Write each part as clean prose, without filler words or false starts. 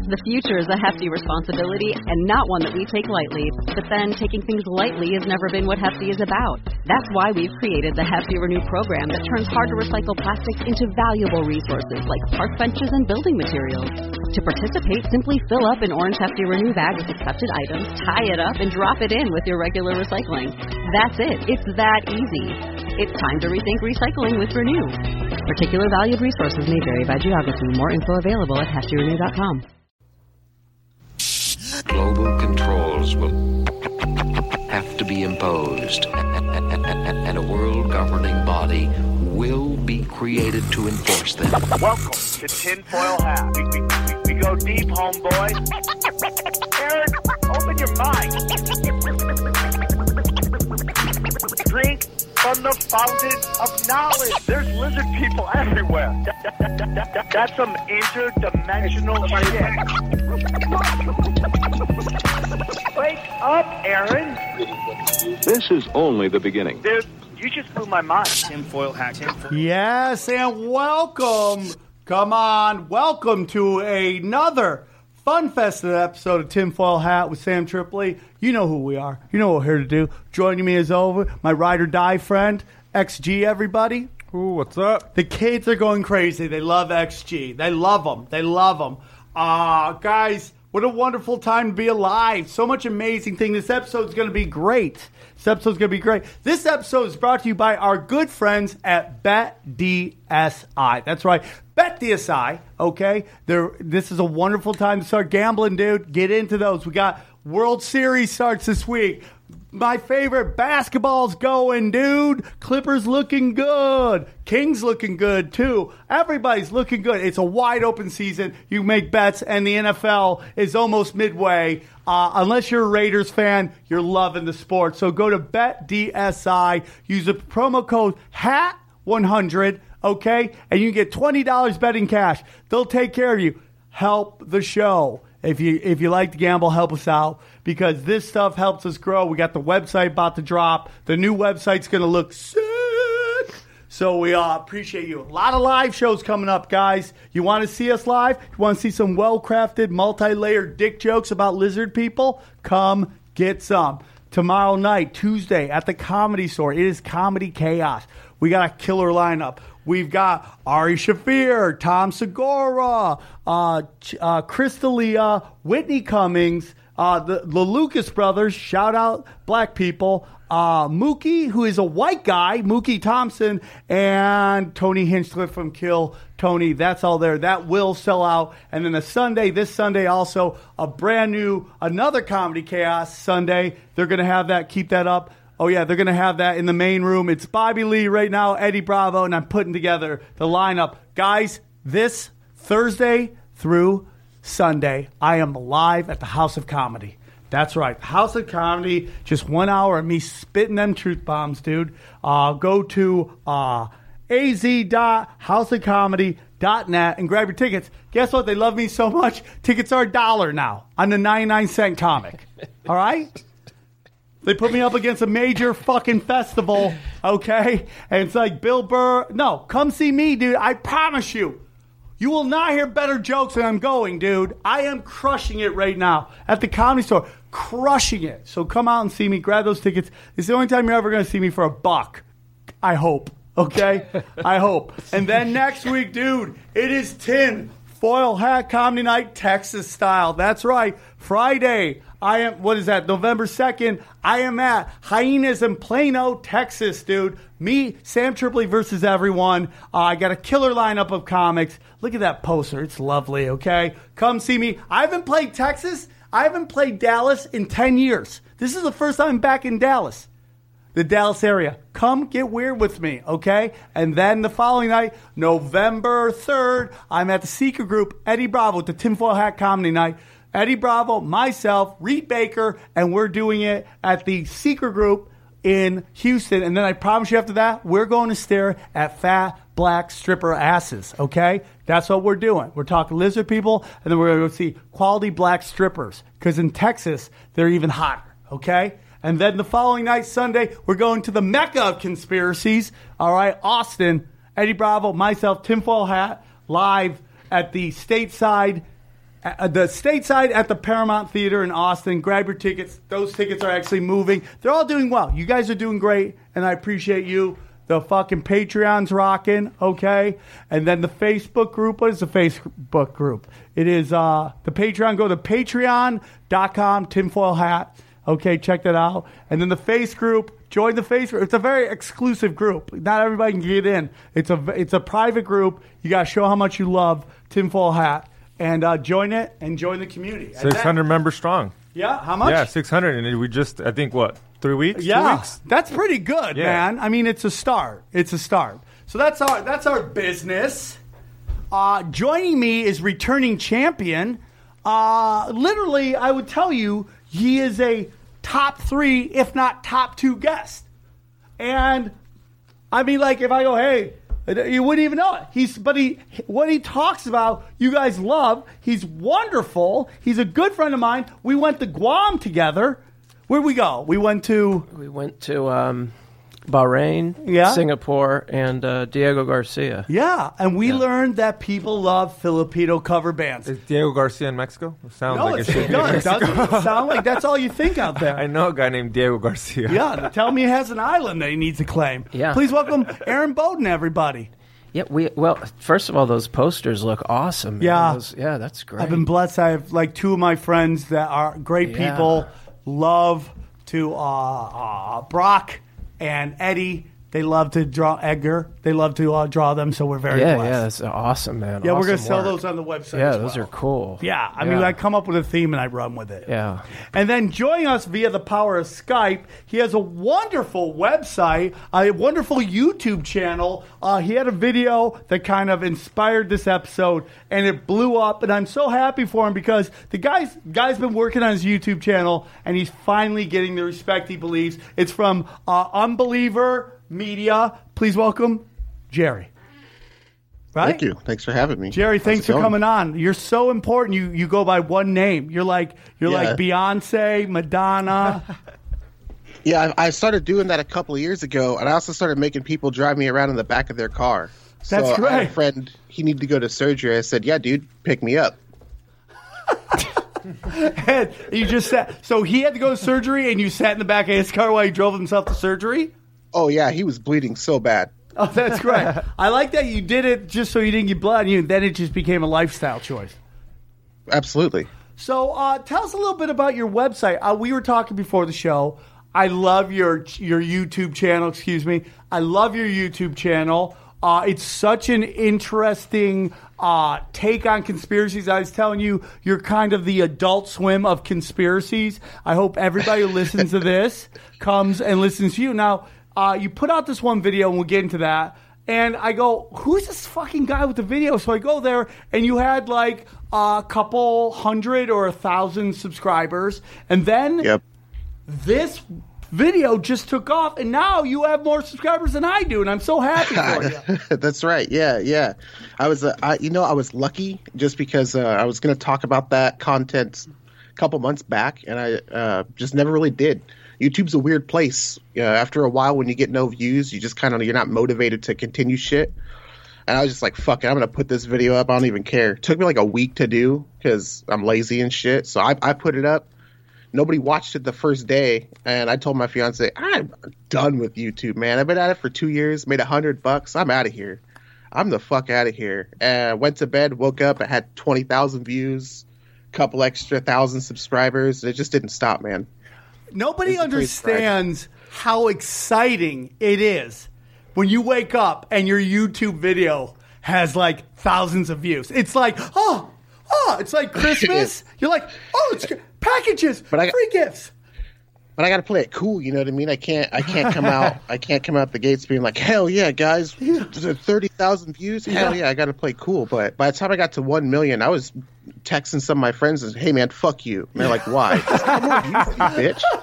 The future is a hefty responsibility and not one that we take lightly. But then, taking things lightly has never been what Hefty is about. That's why we've created the Hefty Renew program that turns hard-to-recycle plastics into valuable resources like park benches and building materials. To participate, simply fill up an orange Hefty Renew bag with accepted items, tie it up, and drop it in with your regular recycling. That's it. It's that easy. It's time to rethink recycling with Renew. Particular valued resources may vary by geography. More info available at heftyrenew.com. Global controls will have to be imposed, and a world governing body will be created to enforce them. Welcome to Tinfoil Hat. We go deep, homeboy. Aaron, open your mind. Drink from the fountain of knowledge. There's lizard people everywhere. That's some interdimensional shit. Wake up, Aaron. This is only the beginning. Dude, you just blew my mind. Tinfoil Hat. Yes, and welcome. Come on. Welcome to another fun-fested episode of Tinfoil Hat with Sam Tripoli. You know who we are. You know what we're here to do. Joining me as over, my ride or die friend, XG, everybody. Ooh, what's up? The kids are going crazy. They love XG. They love them. They love them. Guys, what a wonderful time to be alive. So much amazing thing. This episode is going to be great. This episode is brought to you by our good friends at BetDSI. That's right. BetDSI, okay? This is a wonderful time to start gambling, dude. Get into those. We got World Series starts this week. My favorite, basketball's going, dude. Clippers looking good. Kings looking good, too. Everybody's looking good. It's a wide open season. You make bets, and the NFL is almost midway. Unless you're a Raiders fan, you're loving the sport. So go to BetDSI. Use the promo code HAT100, okay? And you can get $20 betting cash. They'll take care of you. Help the show. If you like to gamble, help us out, because this stuff helps us grow. We got the website about to drop. The new website's going to look sick. So we appreciate you. A lot of live shows coming up, guys. You want to see us live? You want to see some well-crafted, multi-layered dick jokes about lizard people? Come get some. Tomorrow night, Tuesday, at the Comedy Store. It is Comedy Chaos. We got a killer lineup. We've got Ari Shaffir, Tom Segura, Chris D'Elia, Whitney Cummings, the Lucas brothers, shout out black people, Mookie, who is a white guy, Mookie Thompson, and Tony Hinchcliffe from Kill Tony. That's all there. That will sell out. And then this Sunday also, another Comedy Chaos Sunday. They're going to have that. Keep that up. Oh, yeah, they're going to have that in the main room. It's Bobby Lee right now, Eddie Bravo, and I'm putting together the lineup. Guys, this Thursday through Sunday, I am live at the House of Comedy. That's right. House of Comedy, just 1 hour of me spitting them truth bombs, dude. Go to az.houseofcomedy.net and grab your tickets. Guess what? They love me so much. Tickets are $1 now on the 99-cent comic. All right? They put me up against a major fucking festival, okay? And it's like Bill Burr. No, come see me, dude. I promise you. You will not hear better jokes than I'm going, dude. I am crushing it right now at the Comedy Store. Crushing it. So come out and see me. Grab those tickets. It's the only time you're ever going to see me for $1. I hope. Okay? I hope. And then next week, dude, it is Tinfoil Hat Comedy Night, Texas style. That's right. Friday. November 2nd, I am at Hyenas in Plano, Texas, dude. Me, Sam Tripoli versus everyone. I got a killer lineup of comics. Look at that poster. It's lovely, okay? Come see me. I haven't played Texas. I haven't played Dallas in 10 years. This is the first time I'm back in Dallas, the Dallas area. Come get weird with me, okay? And then the following night, November 3rd, I'm at the Seeker Group, Eddie Bravo, at the Tinfoil Hat Comedy Night. Eddie Bravo, myself, Reed Baker, and we're doing it at the Seeker Group in Houston. And then I promise you after that, we're going to stare at fat black stripper asses, okay? That's what we're doing. We're talking lizard people, and then we're going to go see quality black strippers, because in Texas, they're even hotter, okay? And then the following night, Sunday, we're going to the Mecca of conspiracies, all right? Austin, Eddie Bravo, myself, Tinfoil Hat, live at the Stateside the stateside at the Paramount Theater in Austin. Grab your tickets. Those tickets are actually moving. They're all doing well. You guys are doing great, and I appreciate you. The fucking Patreon's rocking, okay? And then the Facebook group. What is the Facebook group? It is the Patreon. Go to patreon.com, tinfoil hat. Okay, check that out. And then the Face group. Join the Face group. It's a very exclusive group. Not everybody can get in. It's a private group. You got to show how much you love tinfoil hat. And join it and join the community. 600 members strong. Yeah, how much? Yeah, 600. And we just, I think, 3 weeks? Yeah, 2 weeks? that's pretty good, man. I mean, it's a start. It's a start. So that's our business. Joining me is returning champion. Literally, I would tell you, he is a top 3, if not top 2 guest. And I mean, like, if I go, hey, you wouldn't even know it. What he talks about, you guys love. He's wonderful. He's a good friend of mine. We went to Guam together. Where'd we go? We went to Bahrain, Singapore, and Diego Garcia. Yeah, and we learned that people love Filipino cover bands. Is Diego Garcia in Mexico? It sounds like it should be in Mexico. Doesn't sound like that's all you think out there. I know a guy named Diego Garcia. Yeah, tell me he has an island that he needs to claim. Yeah. Please welcome Aaron Bowden, everybody. Yeah, well, first of all, those posters look awesome. Yeah. Yeah, that's great. I've been blessed. I have like 2 of my friends that are great people. Love to Brock and Eddie. They love to draw Edgar. They love to draw them, so we're very blessed. Yeah, that's awesome, man. Yeah, awesome we're going to sell work. those on the website. Yeah, as those well. are cool. Yeah, I mean, I come up with a theme and I run with it. Yeah. And then joining us via the power of Skype, he has a wonderful website, a wonderful YouTube channel. He had a video that kind of inspired this episode, and it blew up. And I'm so happy for him because the guy's been working on his YouTube channel, and he's finally getting the respect he believes. It's from Unbeliever Media. Please welcome Jerry. Right? Thank you. Thanks for having me. Jerry, thanks for coming on. You're so important. You go by one name. You're like Beyonce, Madonna. Yeah, I started doing that a couple of years ago, and I also started making people drive me around in the back of their car. That's great. I had a friend, he needed to go to surgery. I said, yeah, dude, pick me up. And you just sat. So he had to go to surgery, and you sat in the back of his car while he drove himself to surgery? Oh, yeah, he was bleeding so bad. Oh, that's great. I like that you did it just so you didn't get blood, and then it just became a lifestyle choice. Absolutely. So tell us a little bit about your website. We were talking before the show. I love your YouTube channel. Excuse me. I love your YouTube channel. It's such an interesting take on conspiracies. I was telling you, you're kind of the Adult Swim of conspiracies. I hope everybody who listens to this comes and listens to you. Now, you put out this one video, and we'll get into that. And I go, who's this fucking guy with the video? So I go there, and you had like a couple hundred or 1,000 subscribers. And then this video just took off, and now you have more subscribers than I do, and I'm so happy for you. That's right. Yeah. I was lucky just because I was going to talk about that content a couple months back, and I just never really did. YouTube's a weird place. After a while, when you get no views, you just you're not motivated to continue shit. And I was just like, fuck it, I'm going to put this video up. I don't even care. It took me like a week to do because I'm lazy and shit. So I put it up. Nobody watched it the first day. And I told my fiance, I'm done with YouTube, man. I've been at it for 2 years, made $100. I'm out of here. I'm the fuck out of here. And I went to bed, woke up, I had 20,000 views, couple extra 1,000 subscribers. It just didn't stop, man. Nobody understands how exciting it is when you wake up and your YouTube video has like thousands of views. It's like, it's like Christmas. You're like, it's packages, free gifts. But I got to play it cool, you know what I mean? I can't come out. I can't come out the gates being like, hell yeah, guys, 30,000 views. Hell yeah, I got to play cool. But by the time I got to 1 million, I was texting some of my friends and, hey man, fuck you. And they're like, why? I'm more views, you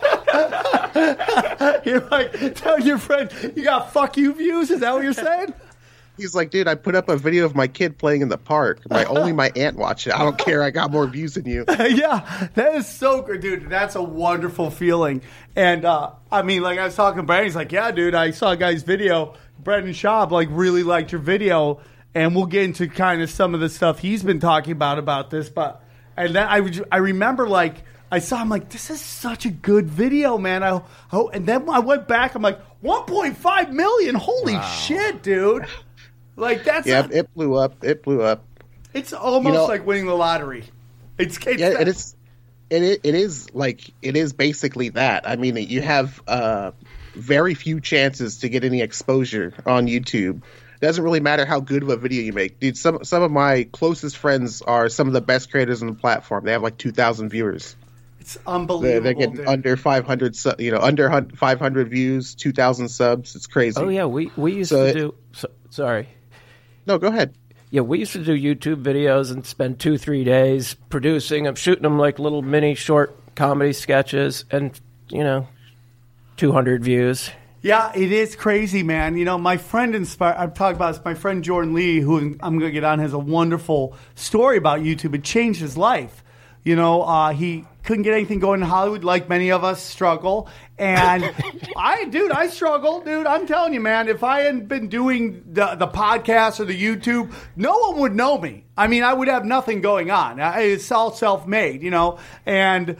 bitch. You're like, tell your friend you got fuck you views. Is that what you're saying? He's like, dude, I put up a video of my kid playing in the park. Only my aunt watched it. I don't care. I got more views than you. Yeah, that is so good, dude. That's a wonderful feeling. And I mean, like I was talking to Brandon, he's like, yeah, dude, I saw a guy's video. Brandon Schaub, really liked your video. And we'll get into kind of some of the stuff he's been talking about this. But And then I remember, like, I saw, I'm like, this is such a good video, man. And then I went back, I'm like, 1.5 million. Holy shit, dude. Like, that's... Yeah, it blew up. It blew up. It's almost like winning the lottery. It is basically that. I mean, you have very few chances to get any exposure on YouTube. It doesn't really matter how good of a video you make. Dude, some of my closest friends are some of the best creators on the platform. They have like 2,000 viewers. It's unbelievable. They're getting under 500, under 500 views, 2,000 subs. It's crazy. Oh yeah, we used to do. Sorry. No, go ahead. Yeah, we used to do YouTube videos and spend 2-3 days producing them, shooting them like little mini short comedy sketches, and 200 views. Yeah, it is crazy, man. My friend I'm talking about this, my friend Jordan Lee, who I'm going to get on, has a wonderful story about YouTube. It changed his life. He couldn't get anything going in Hollywood, like many of us struggle. And I struggle, dude. I'm telling you, man, if I hadn't been doing the podcast or the YouTube, no one would know me. I mean, I would have nothing going on. It's all self-made, and,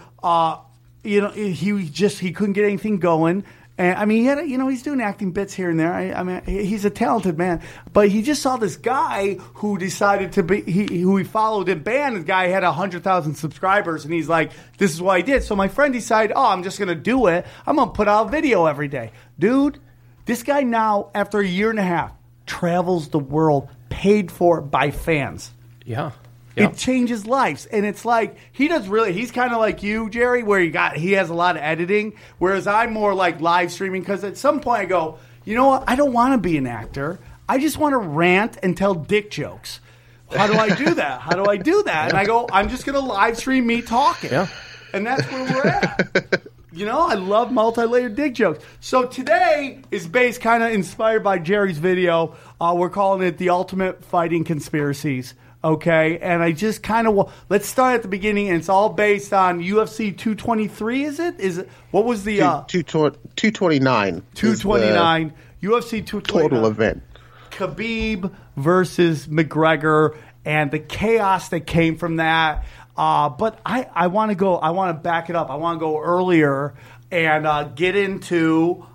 he couldn't get anything going. And I mean, he had he's doing acting bits here and there. I mean, he's a talented man, but he just saw this guy who decided to be who he followed and banned. The guy had 100,000 subscribers, and he's like, "This is what I did." So my friend decided, "Oh, I'm just gonna do it. I'm gonna put out a video every day, dude." This guy now, after a year and a half, travels the world, paid for by fans. Yeah. It changes lives, and it's like he's kind of like you, Jerry, where he has a lot of editing, whereas I'm more like live streaming, because at some point I go, you know what, I don't want to be an actor. I just want to rant and tell dick jokes. How do I do that? And I go, I'm just going to live stream me talking. Yeah. And that's where we're at. I love multi-layered dick jokes. So today is based kind of inspired by Jerry's video. We're calling it The Ultimate Fighting Conspiracies. Okay, and I just kind of let's start at the beginning, and it's all based on UFC 223. Is it? What was the 229? 229 UFC 229 total event. Khabib versus McGregor, and the chaos that came from that. But I want to go. I want to back it up. I want to go earlier and get into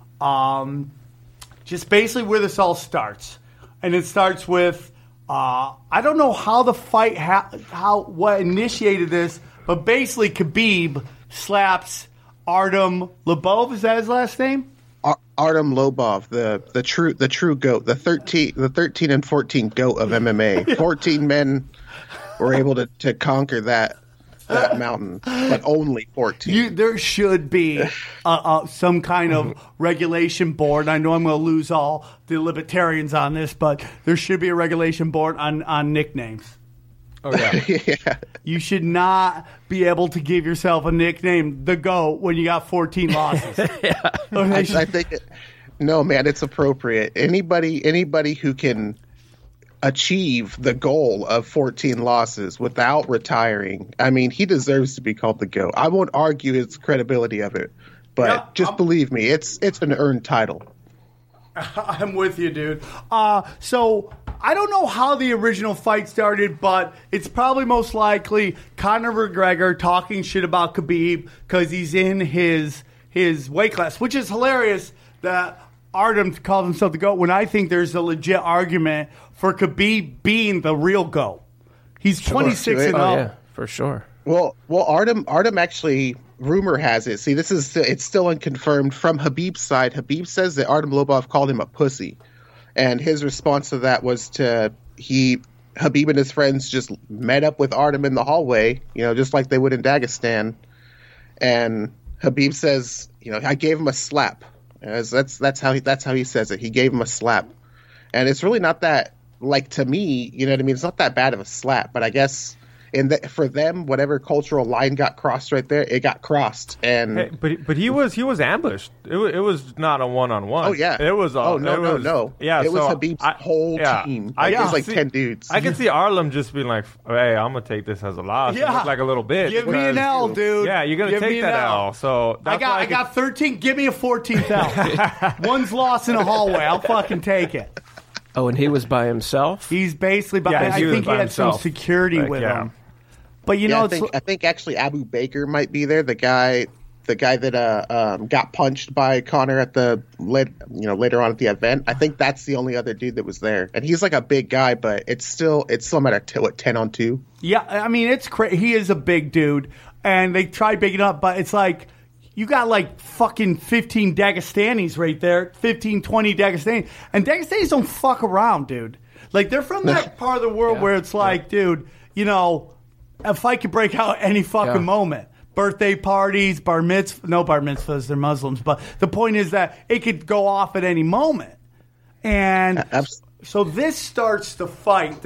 just basically where this all starts, and it starts with. I don't know how the fight, what initiated this, but basically Khabib slaps Artem Lobov. Is that his last name? Artem Lobov, the true GOAT, the 13 and 14 GOAT of MMA. 14 men were able to conquer that mountain, but only 14. There should be some kind of regulation board. I know I'm going to lose all the libertarians on this, but there should be a regulation board on nicknames. Oh, yeah. Yeah. You should not be able to give yourself a nickname, the GOAT, when you got 14 losses. Yeah. I think no, man, it's appropriate. Anybody who can achieve the goal of 14 losses without retiring, I mean, he deserves to be called the GOAT. I won't argue his credibility of it, but believe me, it's an earned title. I'm with you, dude. So I don't know how the original fight started, but it's probably most likely Conor McGregor talking shit about Khabib because he's in his weight class, which is hilarious that Artem calls himself the GOAT when I think there's a legit argument for Khabib being the real GOAT. He's 26-0. Oh, yeah, for sure. Well, Artem actually, rumor has it. See, it's still unconfirmed from Khabib's side. Khabib says that Artem Lobov called him a pussy, and his response to that was Khabib and his friends just met up with Artem in the hallway, just like they would in Dagestan, and Khabib says, I gave him a slap. That's how he says it. He gave him a slap, and it's really not that. Like, to me, you know what I mean? It's not that bad of a slap, but I guess for them, whatever cultural line got crossed right there, it got crossed. And but he was ambushed. It was not a one-on-one. Oh yeah, it was. No. Yeah, it was Khabib's whole team. It was like 10 dudes. I can see Artem just being like, "Hey, I'm gonna take this as a loss." Yeah, look like a little bitch. Give me an L, dude. Yeah, you're gonna take that L. So I got 13. Give me a 14th L. One's lost in a hallway. I'll fucking take it. Oh, and he was by himself? He's basically by. I think he had some security with him. But you know, I think actually Abu Baker might be there. The guy that got punched by Conor at the later on at the event. I think that's the only other dude that was there, and he's like a big guy, but it's still matter 10-on-2. Yeah, I mean it's crazy. He is a big dude, and they try bigging up, but it's like you got like fucking 15 Dagestanis right there, 15, 20 Dagestanis, and Dagestanis don't fuck around, dude. Like they're from that part of the world where it's like, dude, you know, a fight could break out any fucking moment. Birthday parties, bar mitzvahs, they're Muslims. But the point is that it could go off at any moment. And so this starts the fight.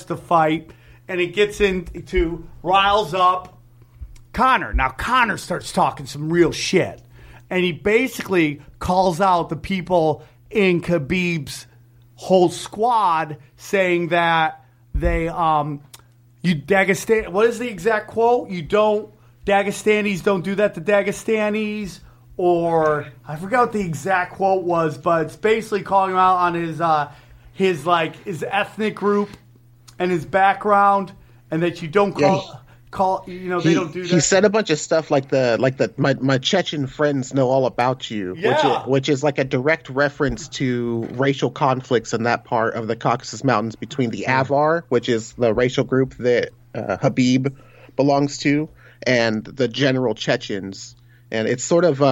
And it gets into, riles up Conor. Now, Conor starts talking some real shit. And he basically calls out the people in Khabib's whole squad saying that they, Dagestan, what is the exact quote? Dagestanis don't do that to Dagestanis, or I forgot what the exact quote was, but it's basically calling him out on his ethnic group and his background, and that you don't call they don't do that. He said a bunch of stuff like my Chechen friends know all about you, which is like a direct reference to racial conflicts in that part of the Caucasus Mountains between the Avar, which is the racial group that Khabib belongs to, and the general Chechens. And it's sort of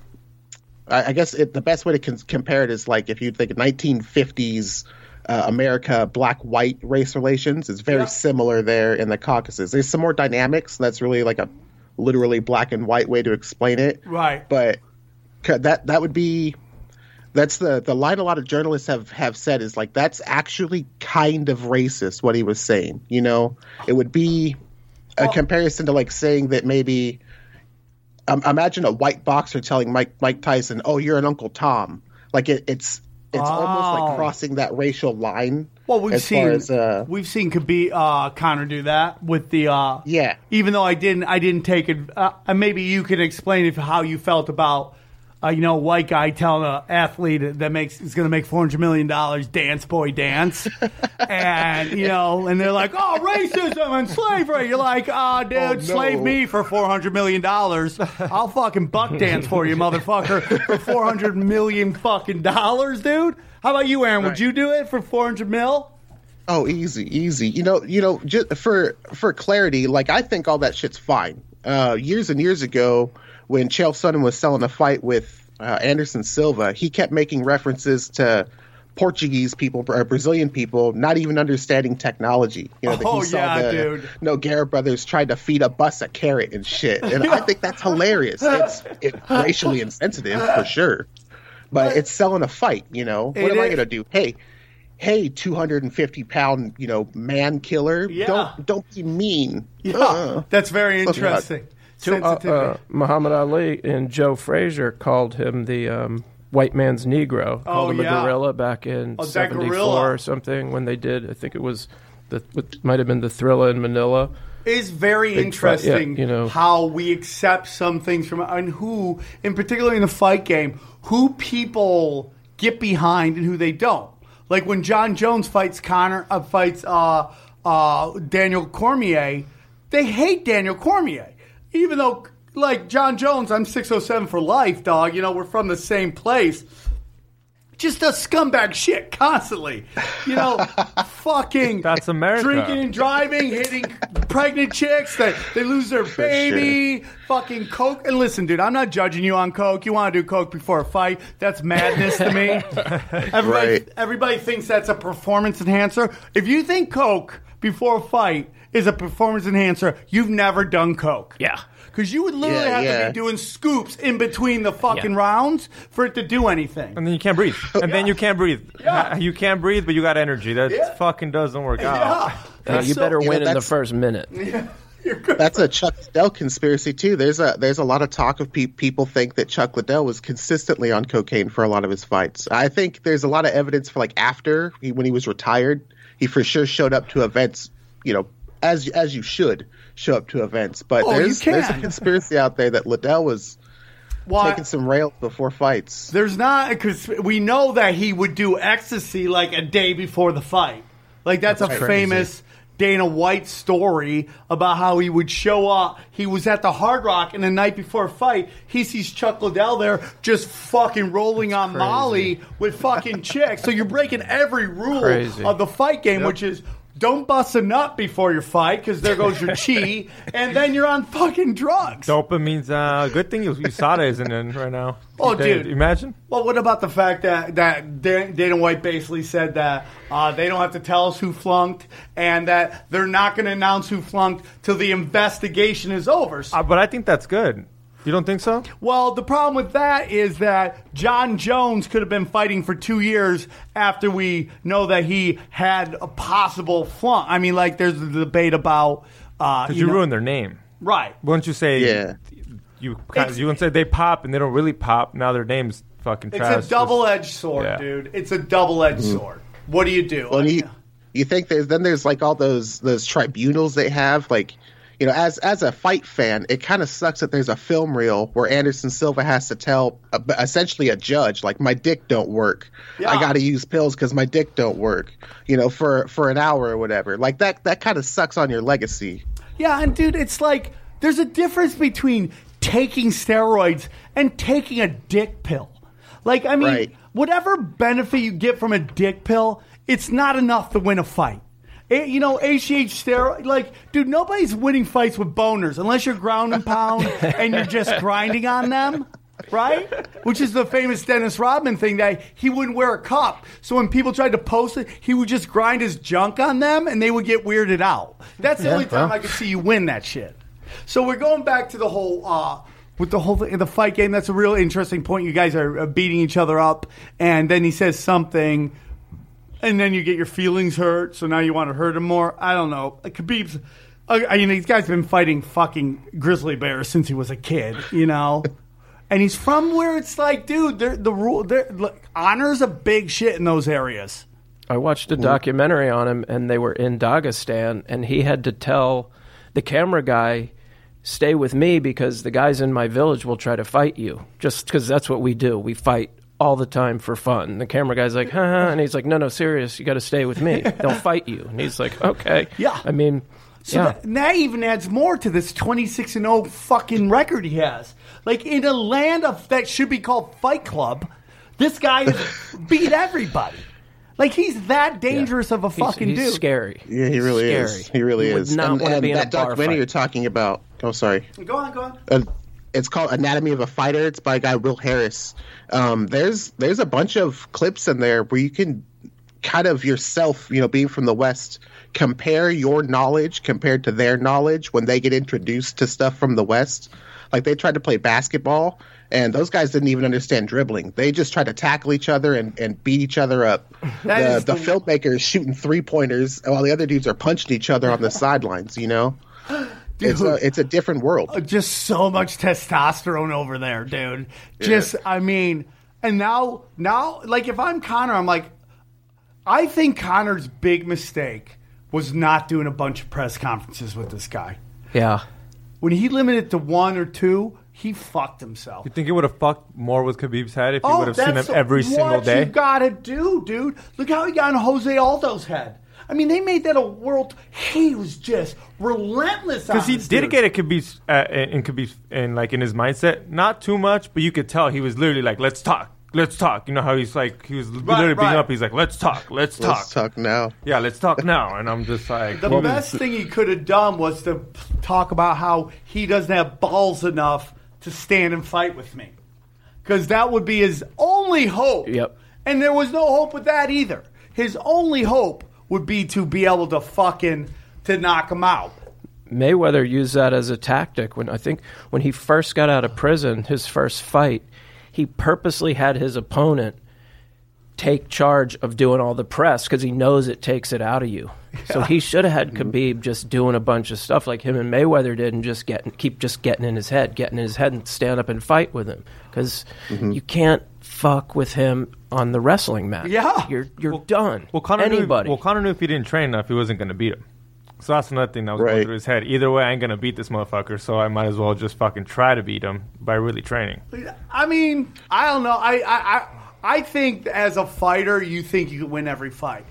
I guess the best way to compare it is like if you think 1950s America black-white race relations. It's very similar there in the Caucasus. There's some more dynamics. That's really like a literally black and white way to explain it. Right. But that would be that's the line a lot of journalists have said is like that's actually kind of racist what he was saying. You know, it would be a comparison to like saying that maybe imagine a white boxer telling Mike Tyson, "Oh, you're an Uncle Tom." Like it's almost like crossing that racial line. Well, we've seen Conor do that with the Even though I didn't take it. Maybe you could explain how you felt about white guy telling an athlete that is going to make $400 million, dance boy dance, and and they're like, oh, racism and slavery. You're like, dude, slave me for $400 million. I'll fucking buck dance for you, motherfucker, for $400 million fucking dollars, dude. How about you, Aaron? Would you do it for $400 mil? Oh, easy. Just for clarity, like I think all that shit's fine. Years and years ago, when Chael Sonnen was selling a fight with Anderson Silva, he kept making references to Portuguese people or Brazilian people not even understanding technology. Dude. Nogueira brothers tried to feed a bus a carrot and shit. And I think that's hilarious. It's racially insensitive for sure. But it's selling a fight, What am I going to do? Hey, 250-pound, man killer. Yeah. Don't be mean. Yeah. That's very interesting. Muhammad Ali and Joe Frazier called him the white man's Negro. Called him a gorilla back in 74 or something when they did. I think it was might have been the Thrilla in Manila. It's very interesting how we accept some things from and who, in particular in the fight game, who people get behind and who they don't. Like when John Jones fights Daniel Cormier, they hate Daniel Cormier. Even though, like, John Jones, I'm 607 for life, dog. We're from the same place. Just does scumbag shit constantly. Fucking That's America. Drinking and driving, hitting pregnant chicks. They lose their baby. Sure. Fucking coke. And listen, dude, I'm not judging you on coke. You want to do coke before a fight. That's madness to me. Everybody thinks that's a performance enhancer. If you think coke before a fight is a performance enhancer, you've never done coke. Yeah. Because you would literally have to be doing scoops in between the fucking rounds for it to do anything. And then you can't breathe. You can't breathe. Yeah. You can't breathe, but you got energy. That fucking doesn't work out. You better win in the first minute. Yeah. That's a Chuck Liddell conspiracy too. There's a lot of talk of people think that Chuck Liddell was consistently on cocaine for a lot of his fights. I think there's a lot of evidence for when he was retired, he for sure showed up to events, as you should show up to events. But there's a conspiracy out there that Liddell was taking some rails before fights. There's not, because we know that he would do ecstasy like a day before the fight. Like that's a famous Dana White's story about how he would show up. He was at the Hard Rock, and the night before a fight, he sees Chuck Liddell there just fucking rolling on Molly with fucking chicks. So you're breaking every rule of the fight game, which is don't bust a nut before your fight because there goes your chi, and then you're on fucking drugs. Dopamine's good thing USADA isn't in right now. Oh, dude. Imagine. Well, what about the fact that Dana White basically said that they don't have to tell us who flunked and that they're not going to announce who flunked till the investigation is over? But I think that's good. You don't think so? Well, the problem with that is that John Jones could have been fighting for 2 years after we know that he had a possible flunk. I mean, like, there's a debate about... Because you ruined their name. Right. Wouldn't you say... You can say they pop and they don't really pop. Now their name's fucking trash. It's a double-edged sword, dude. It's a double-edged sword. What do you do? Well, you think there's like all those tribunals they have, like... You know, as a fight fan, it kind of sucks that there's a film reel where Anderson Silva has to tell essentially a judge, like, my dick don't work. Yeah. I got to use pills because my dick don't work, you know, for an hour or whatever. Like, that kind of sucks on your legacy. Yeah, and, dude, it's like there's a difference between taking steroids and taking a dick pill. Like, I mean, whatever benefit you get from a dick pill, it's not enough to win a fight. You know, HGH steroid, like, dude, nobody's winning fights with boners unless you're ground and pound and you're just grinding on them, right? Which is the famous Dennis Rodman thing that he wouldn't wear a cup. So when people tried to post it, he would just grind his junk on them and they would get weirded out. That's the only time I could see you win that shit. So we're going back to the whole, with the whole thing, the fight game. That's a real interesting point. You guys are beating each other up, and then he says something. And then you get your feelings hurt, so now you want to hurt him more. I don't know. Khabib's, these guys have been fighting fucking grizzly bears since he was a kid, you know? And he's from where it's like, dude, honor's a big shit in those areas. I watched a documentary on him, and they were in Dagestan, and he had to tell the camera guy, stay with me because the guys in my village will try to fight you, just because that's what we do. We fight all the time for fun. The camera guy's like, and he's like, no, serious, you got to stay with me. They'll fight you. And he's like, okay. Yeah. I mean, that even adds more to this 26-0 fucking record he has. Like, in a land that should be called Fight Club, this guy has beat everybody. Like, he's that dangerous of a fucking dude. He's scary. Yeah, he really is. He really is. Would not want to be in a bar documentary fight. you're talking about. Oh, sorry. Go on. It's called Anatomy of a Fighter. It's by a guy, Will Harris. There's a bunch of clips in there where you can kind of yourself, you know, being from the West, compare your knowledge compared to their knowledge when they get introduced to stuff from the West. Like, they tried to play basketball, and those guys didn't even understand dribbling. They just tried to tackle each other and beat each other up. The filmmaker is shooting three-pointers while the other dudes are punching each other on the sidelines, you know? Dude, it's a different world. Just so much testosterone over there, dude. I mean, and now, like, if I'm Conor, I'm like, I think Conor's big mistake was not doing a bunch of press conferences with this guy. Yeah. When he limited to 1 or 2, he fucked himself. You think he would have fucked more with Khabib's head if he would have seen him every single day? What you gotta do, dude. Look how he got in Jose Aldo's head. I mean, they made that a world. He was just relentless. Because he did get Khabib's in his mindset, not too much, but you could tell he was literally like, "Let's talk." You know how he's like, he was literally beating up. He's like, "Let's talk. Let's talk now." Yeah, let's talk now. And I'm just like, the best thing he could have done was to talk about how he doesn't have balls enough to stand and fight with me, because that would be his only hope. Yep. And there was no hope with that either. His only hope would be to be able to knock him out. Mayweather used that as a tactic. When he first got out of prison, his first fight, he purposely had his opponent take charge of doing all the press because he knows it takes it out of you. Yeah. So he should have had Khabib just doing a bunch of stuff like him and Mayweather did and just keep getting in his head and stand up and fight with him, because you can't fuck with him on the wrestling match. Yeah. You're done. Conor knew if he didn't train enough, he wasn't going to beat him. So that's another thing that was going through his head. Either way, I ain't going to beat this motherfucker, so I might as well just fucking try to beat him by really training. I mean, I don't know. I think as a fighter, you think you can win every fight.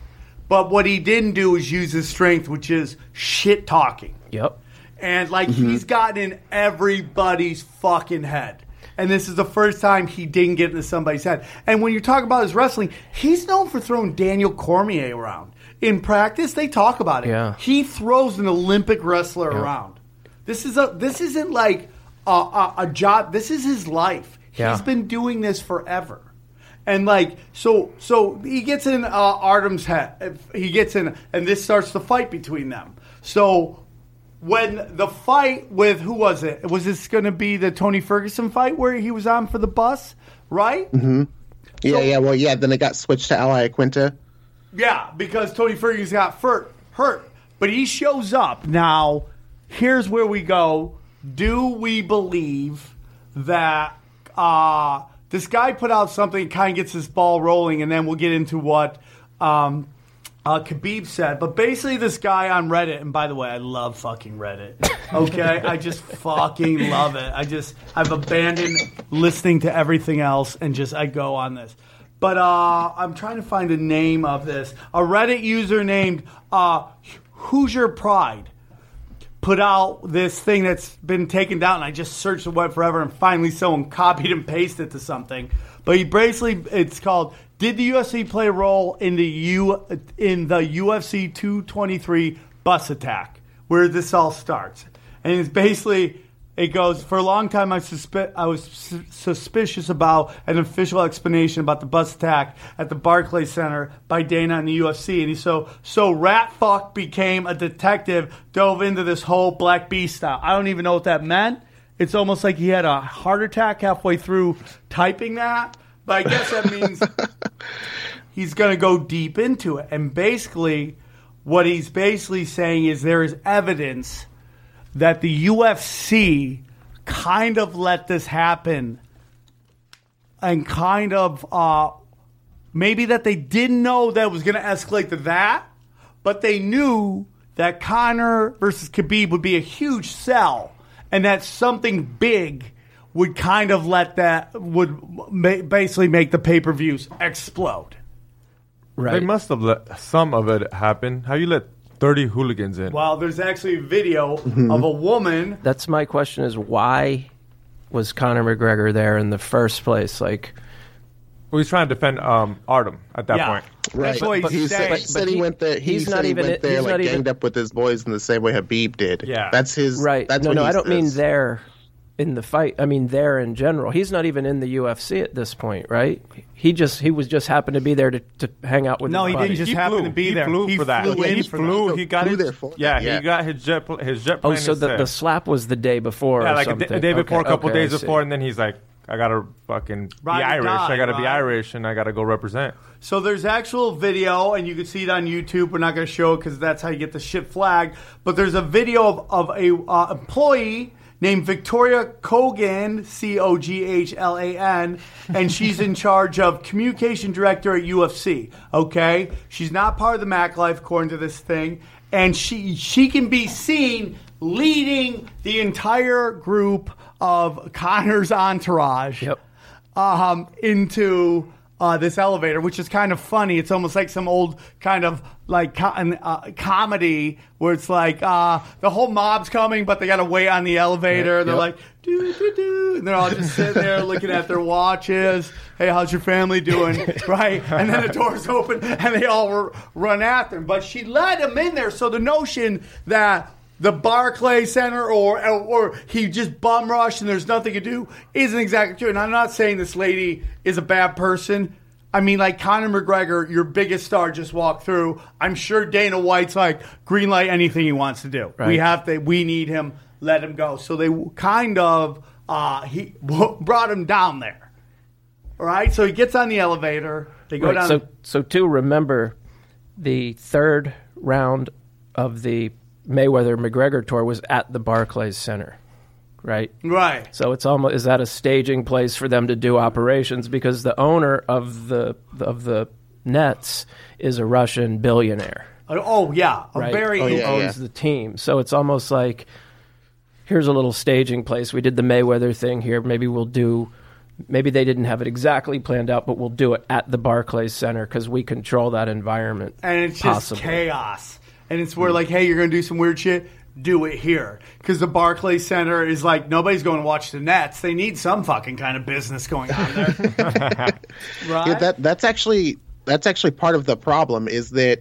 But what he didn't do is use his strength, which is shit talking. Yep. And he's gotten in everybody's fucking head. And this is the first time he didn't get into somebody's head. And when you talk about his wrestling, he's known for throwing Daniel Cormier around. In practice, they talk about it. Yeah. He throws an Olympic wrestler around. This isn't like a job. This is his life. He's been doing this forever. And so he gets in Artem's head. He gets in, and this starts the fight between them. So when the fight with, who was it? Was this going to be the Tony Ferguson fight where he was on for the bus, right? Mm-hmm. Yeah, Well, then it got switched to Ally Quinta. Yeah, because Tony Ferguson got hurt. But he shows up. Now, here's where we go. Do we believe that this guy put out something, kind of gets this ball rolling, and then we'll get into what Khabib said. But basically this guy on Reddit, and by the way, I love fucking Reddit. Okay? I just fucking love it. I've abandoned listening to everything else and I go on this. But I'm trying to find the name of this. A Reddit user named Hoosier Pride put out this thing that's been taken down, and I just searched the web forever, and finally someone copied and pasted it to something. But it's called, did the UFC play a role in the UFC 223 bus attack, where this all starts? And it's basically, it goes, for a long time I was suspicious about an official explanation about the bus attack at the Barclays Center by Dana and the UFC. And so Rat Fuck became a detective, dove into this whole Black Beast style. I don't even know what that meant. It's almost like he had a heart attack halfway through typing that. But I guess that means he's going to go deep into it. And basically, what he's basically saying is there is evidence that the UFC kind of let this happen and kind of maybe that they didn't know that it was going to escalate to that, but they knew that Conor versus Khabib would be a huge sell and that something big would kind of basically make the pay-per-views explode. Right. They must have let some of it happen. How you let 30 hooligans in? Well, there's actually a video of a woman. That's my question, is why was Conor McGregor there in the first place? Well, he's trying to defend Artem at that point. Right. That's what he's saying. Said he went there. He ganged up with his boys in the same way Khabib did. Yeah. That's his... Right. That's I don't mean there in the fight. I mean there in general. He's not even in the UFC at this point, right? He was just happened to be there to hang out with his buddy. No, he didn't just happen to be there. He flew for that. He flew. He got there for he got his jet plane. Oh, so the slap was the day before or something. A day before, a couple days before, and then he's like, I got to fucking be Irish. I got to be Irish, and I got to go represent. So there's actual video, and you can see it on YouTube. We're not going to show it because that's how you get the shit flagged. But there's a video of a employee named Victoria Kogan, Coghlan, and she's in charge of communication director at UFC. Okay, she's not part of the Mac Life according to this thing, and she can be seen leading the entire group of Conor's entourage into this elevator, which is kind of funny. It's almost like some old kind of comedy where it's like the whole mob's coming, but they got to wait on the elevator. Yep. They're like, doo-doo-doo, and they're all just sitting there looking at their watches. Hey, how's your family doing? Right? And then the doors open, and they all run after him. But she let him in there, so the notion that the Barclays Center or he just bum rushed and there's nothing to do isn't exactly true. And I'm not saying this lady is a bad person. I mean, like Conor McGregor, your biggest star, just walked through. I'm sure Dana White's like, green light anything he wants to do. Right. We need him, let him go. So they kind of he brought him down there. All right, so he gets on the elevator. They go down. So too, remember the third round of the Mayweather-McGregor tour was at the Barclays Center, right? Right. So it's almost, is that a staging place for them to do operations? Because the owner of the Nets is a Russian billionaire. Oh yeah, who owns the team. So it's almost like, here's a little staging place. We did the Mayweather thing here. Maybe we'll do maybe they didn't have it exactly planned out, but we'll do it at the Barclays Center because we control that environment. And it's just chaos. And it's where, like, hey, you're going to do some weird shit? Do it here. Because the Barclays Center is like, nobody's going to watch the Nets. They need some fucking kind of business going on there. Right? Yeah, that's actually part of the problem is that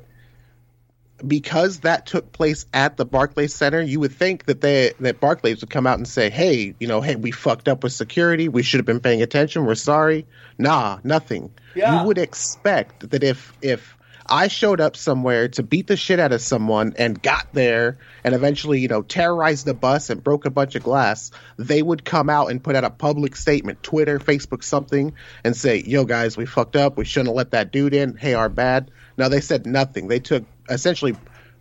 because that took place at the Barclays Center, you would think that Barclays would come out and say, hey, we fucked up with security. We should have been paying attention. We're sorry. Nah, nothing. Yeah. You would expect that if I showed up somewhere to beat the shit out of someone and got there and eventually, terrorized the bus and broke a bunch of glass, they would come out and put out a public statement, Twitter, Facebook, something, and say, yo, guys, we fucked up. We shouldn't have let that dude in. Hey, our bad. No, they said nothing. They took essentially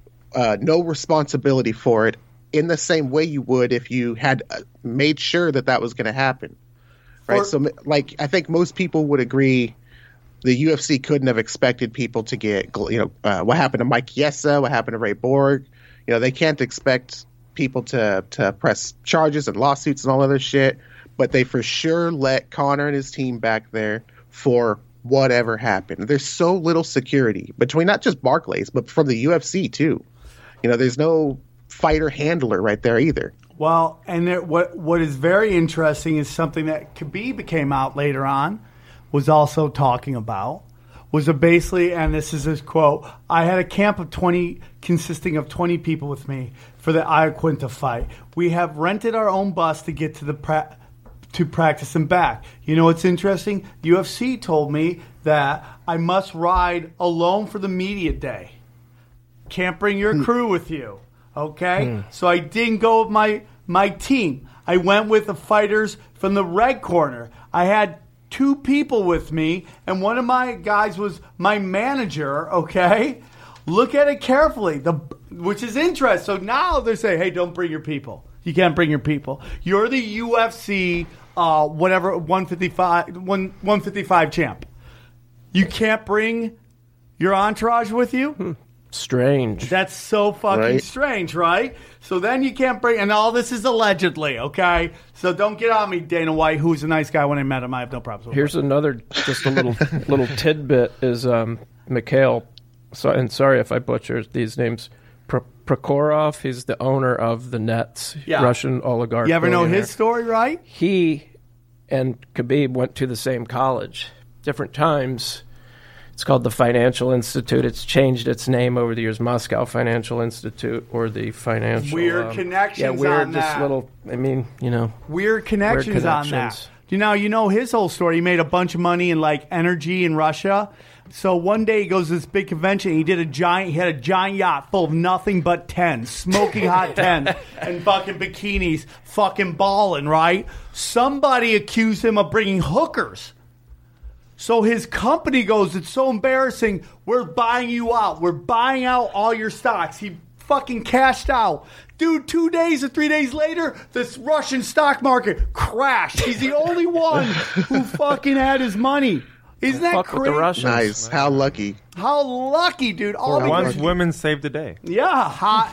no responsibility for it in the same way you would if you had made sure that was going to happen. Right. So, I think most people would agree the UFC couldn't have expected people to get, what happened to Mike Chiesa, what happened to Ray Borg. They can't expect people to press charges and lawsuits and all other shit, but they for sure let Conor and his team back there for whatever happened. There's so little security between not just Barclays, but from the UFC too. There's no fighter handler right there either. Well, and what is very interesting is something that Khabib came out later on, was also talking about, was basically, and this is his quote, I had a camp of 20 consisting of 20 people with me for the Iaquinta fight. We have rented our own bus to get to to practice and back. You know what's interesting? UFC told me that I must ride alone for the media day. Can't bring your crew with you. Okay? So I didn't go with my team. I went with the fighters from the red corner. I had 2 people with me, and one of my guys was my manager, okay? Look at it carefully, which is interesting. So now they're saying, hey, don't bring your people. You can't bring your people. You're the UFC, 155 champ. You can't bring your entourage with you? Strange. That's so fucking strange, right? So then you can't bring, and all this is allegedly, okay? So don't get on me, Dana White, who's a nice guy. When I met him, I have no problems with him. Here's another, just a little tidbit is Mikhail, and sorry if I butcher these names, Prokhorov. He's the owner of the Nets, Russian oligarch. You ever know his story, right? He and Khabib went to the same college, different times. It's called the Financial Institute. It's changed its name over the years, Moscow Financial Institute or the Financial... Weird connections weird, on that. Just little, Weird connections on that. You know his whole story. He made a bunch of money in, energy in Russia. So one day he goes to this big convention. He had a giant yacht full of nothing but 10, smoking hot 10, and fucking bikinis, fucking balling, right? Somebody accused him of bringing hookers. So his company goes, it's so embarrassing, we're buying you out. We're buying out all your stocks. He fucking cashed out. Dude, 2 days or 3 days later, this Russian stock market crashed. He's the only one who fucking had his money. Isn't that crazy? With the Russians. Nice. How lucky. How lucky, dude. Once women saved the day. Yeah,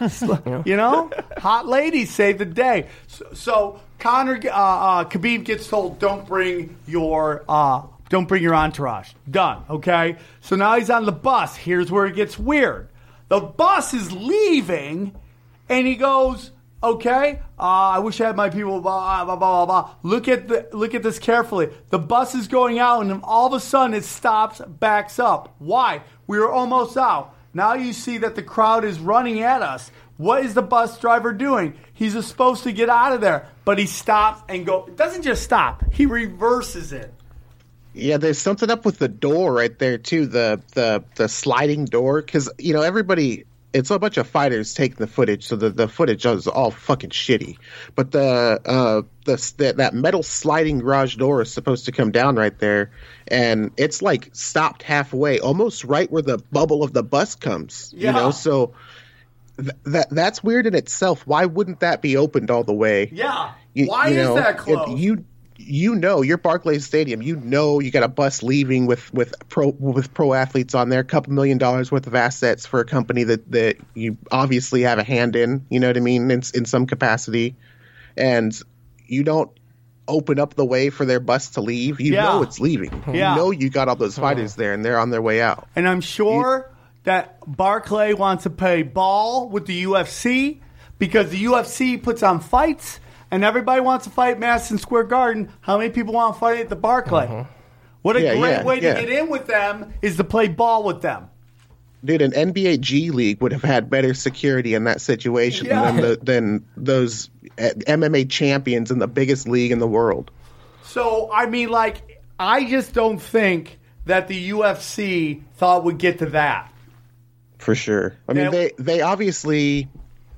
hot ladies saved the day. So Khabib gets told, don't bring your entourage. Done, okay? So now he's on the bus. Here's where it gets weird. The bus is leaving, and he goes, okay, I wish I had my people, blah, blah, blah, blah. Look at this carefully. The bus is going out, and then all of a sudden it stops, backs up. Why? We were almost out. Now you see that the crowd is running at us. What is the bus driver doing? He's supposed to get out of there, but he stops and go. It doesn't just stop. He reverses it. Yeah, there's something up with the door right there too, the sliding door, because everybody, it's a bunch of fighters taking the footage, so the footage is all fucking shitty. But that metal sliding garage door is supposed to come down right there, and it's stopped halfway, almost right where the bubble of the bus comes. Yeah. So that's weird in itself. Why wouldn't that be opened all the way? Yeah. Why is that closed? Your Barclays Stadium, you got a bus leaving with pro athletes on there, $2 million worth of assets for a company that you obviously have a hand in, you know what I mean, in some capacity. And you don't open up the way for their bus to leave. You know it's leaving. Yeah. You know you got all those fighters there, and they're on their way out. And I'm sure that Barclay wants to play ball with the UFC because the UFC puts on fights, and everybody wants to fight Madison Square Garden. How many people want to fight at the Barclay? What a great way to get in with them is to play ball with them. Dude, an NBA G League would have had better security in that situation than those MMA champions in the biggest league in the world. So, I mean, like, I just don't think that the UFC thought we'd get to that. For sure. I mean, they obviously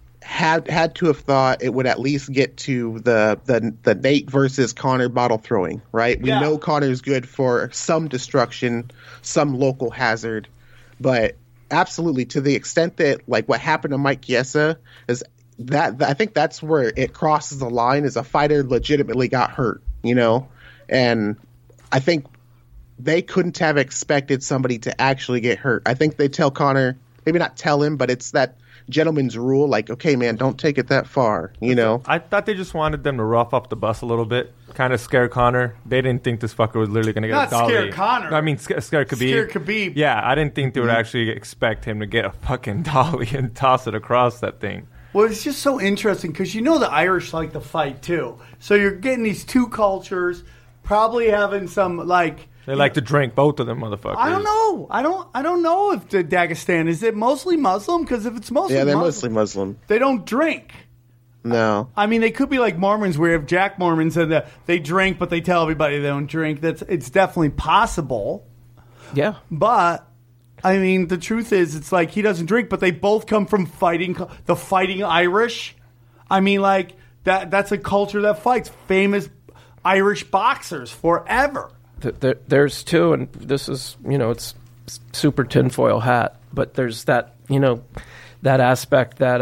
had to have thought it would at least get to the Nate versus Conor bottle throwing, right? We know Conor's good for some destruction, some local hazard, but absolutely, to the extent that, like, what happened to Mike Chiesa is that I think that's where it crosses the line. Is a fighter legitimately got hurt, you know, and I think they couldn't have expected somebody to actually get hurt. I think they tell Conor, maybe not tell him, but it's that gentleman's rule, like, okay, man, don't take it that far, you know. I thought they just wanted them to rough up the bus a little bit, kind of scare Conor. They didn't think this fucker was literally going to get a dolly. Not scare Conor. I mean, scare Khabib. Scare Khabib. Yeah, I didn't think they would actually expect him to get a fucking dolly and toss it across that thing. Well, it's just so interesting because you know the Irish like to fight too. So you're getting these two cultures, probably having some like. They like to drink, both of them motherfuckers. I don't know. I don't know if the Dagestan is it mostly Muslim, because if it's mostly they're mostly Muslim. They don't drink. No. I mean, they could be like Mormons, where if Jack Mormons and they drink, but they tell everybody they don't drink. It's definitely possible. Yeah, but I mean, the truth is, it's like he doesn't drink, but they both come from the fighting Irish. I mean, like that's a culture that fights. Famous Irish boxers forever. There's two, and this is, you know, it's super tinfoil hat, but there's that, you know, that aspect that,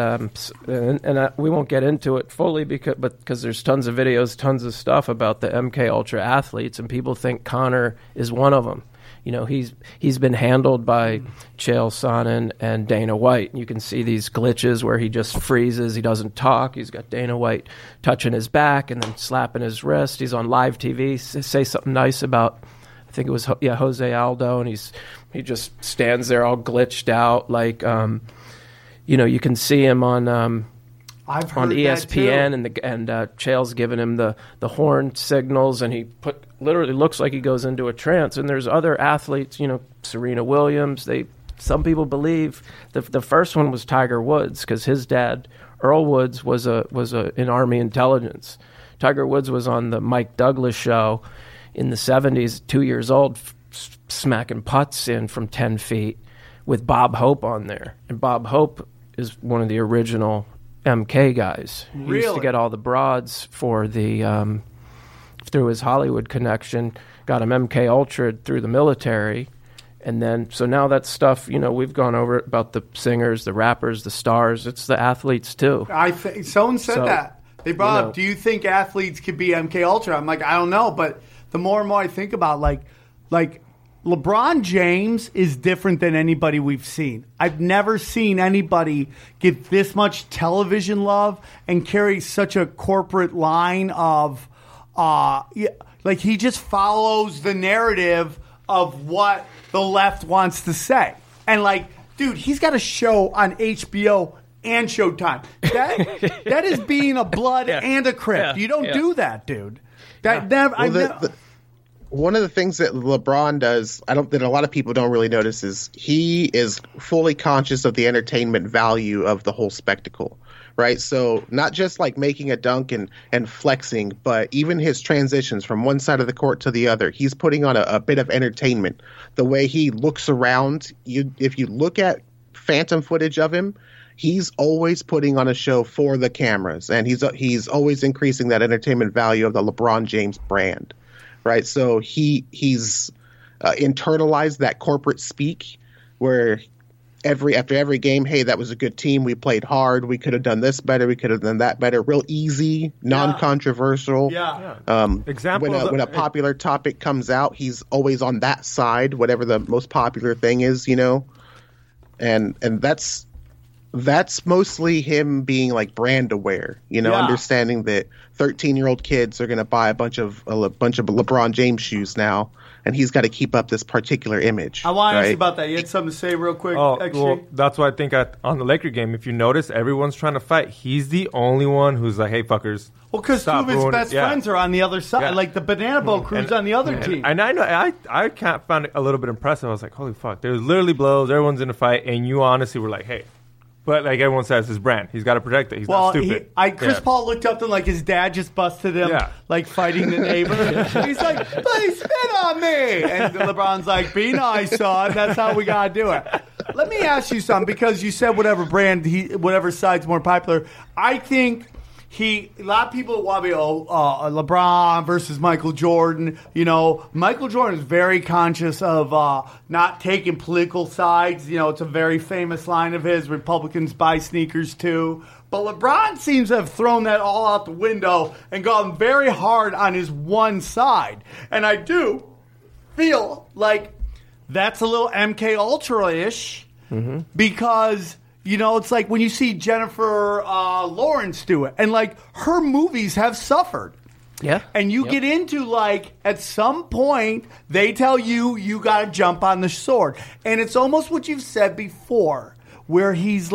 we won't get into it fully because there's tons of videos, tons of stuff about the MK Ultra athletes, and people think Conor is one of them. You know, he's been handled by Chael Sonnen and Dana White. You can see these glitches where he just freezes. He doesn't talk. He's got Dana White touching his back and then slapping his wrist. He's on live TV, say something nice about, I think it was Jose Aldo, and he just stands there all glitched out. Like, you know, you can see him on I've heard ESPN, and Chael's giving him the horn signals, and he literally looks like he goes into a trance. And there's other athletes, you know, Serena Williams. Some people believe the first one was Tiger Woods, because his dad Earl Woods was in Army intelligence. Tiger Woods was on the Mike Douglas show in the 70s, 2 years old, smacking putts in from 10 feet with Bob Hope on there, and Bob Hope is one of the original MK guys. He used to get all the broads for the through his Hollywood connection, got him MK Ultra through the military, and then so now that stuff, you know, we've gone over it about the singers, the rappers, the stars. It's the athletes too. Someone said that. They brought up, do you think athletes could be MK Ultra? I'm like, I don't know, but the more and more I think about like LeBron James is different than anybody we've seen. I've never seen anybody get this much television love and carry such a corporate line of, like, he just follows the narrative of what the left wants to say. And, like, dude, he's got a show on HBO and Showtime. That is being a blood and a Crip. Yeah. You don't do that, dude. One of the things that LeBron does, that a lot of people don't really notice, is he is fully conscious of the entertainment value of the whole spectacle, right? So not just like making a dunk and flexing, but even his transitions from one side of the court to the other, he's putting on a bit of entertainment. The way he looks around, if you look at phantom footage of him, he's always putting on a show for the cameras, and he's always increasing that entertainment value of the LeBron James brand. Right, so he's internalized that corporate speak, where after every game, hey, that was a good team. We played hard. We could have done this better. We could have done that better. Real easy, non-controversial. Example: when a popular topic comes out, he's always on that side, whatever the most popular thing is, you know. And that's that's mostly him being like brand aware, understanding that 13-year-old kids are going to buy a bunch of LeBron James shoes now, and he's got to keep up this particular image. I want to ask you about that. You had something to say real quick? Well, that's why I think on the Laker game, if you notice, everyone's trying to fight. He's the only one who's like, hey, fuckers. Well, because two of his best friends are on the other side. Like the Banana Boat crew's on the other team. And I know, I found it a little bit impressive. I was like, holy fuck. There's literally blows. Everyone's in a fight. And you honestly were like, hey. But like everyone says, his brand. He's got to protect it. He's not stupid. Chris Paul looked up to him like his dad just busted him, like fighting the neighbor. He's like, please spit on me. And LeBron's like, be nice, son. That's how we got to do it. Let me ask you something, because you said whatever side's more popular. I think a lot of people want to be LeBron versus Michael Jordan. Michael Jordan is very conscious of not taking political sides. It's a very famous line of his, Republicans buy sneakers too. But LeBron seems to have thrown that all out the window and gone very hard on his one side. And I do feel like that's a little MK Ultra-ish, because it's like when you see Jennifer Lawrence do it, and like her movies have suffered. Yeah. And you get into like, at some point, they tell you got to jump on the sword. And it's almost what you've said before, where it's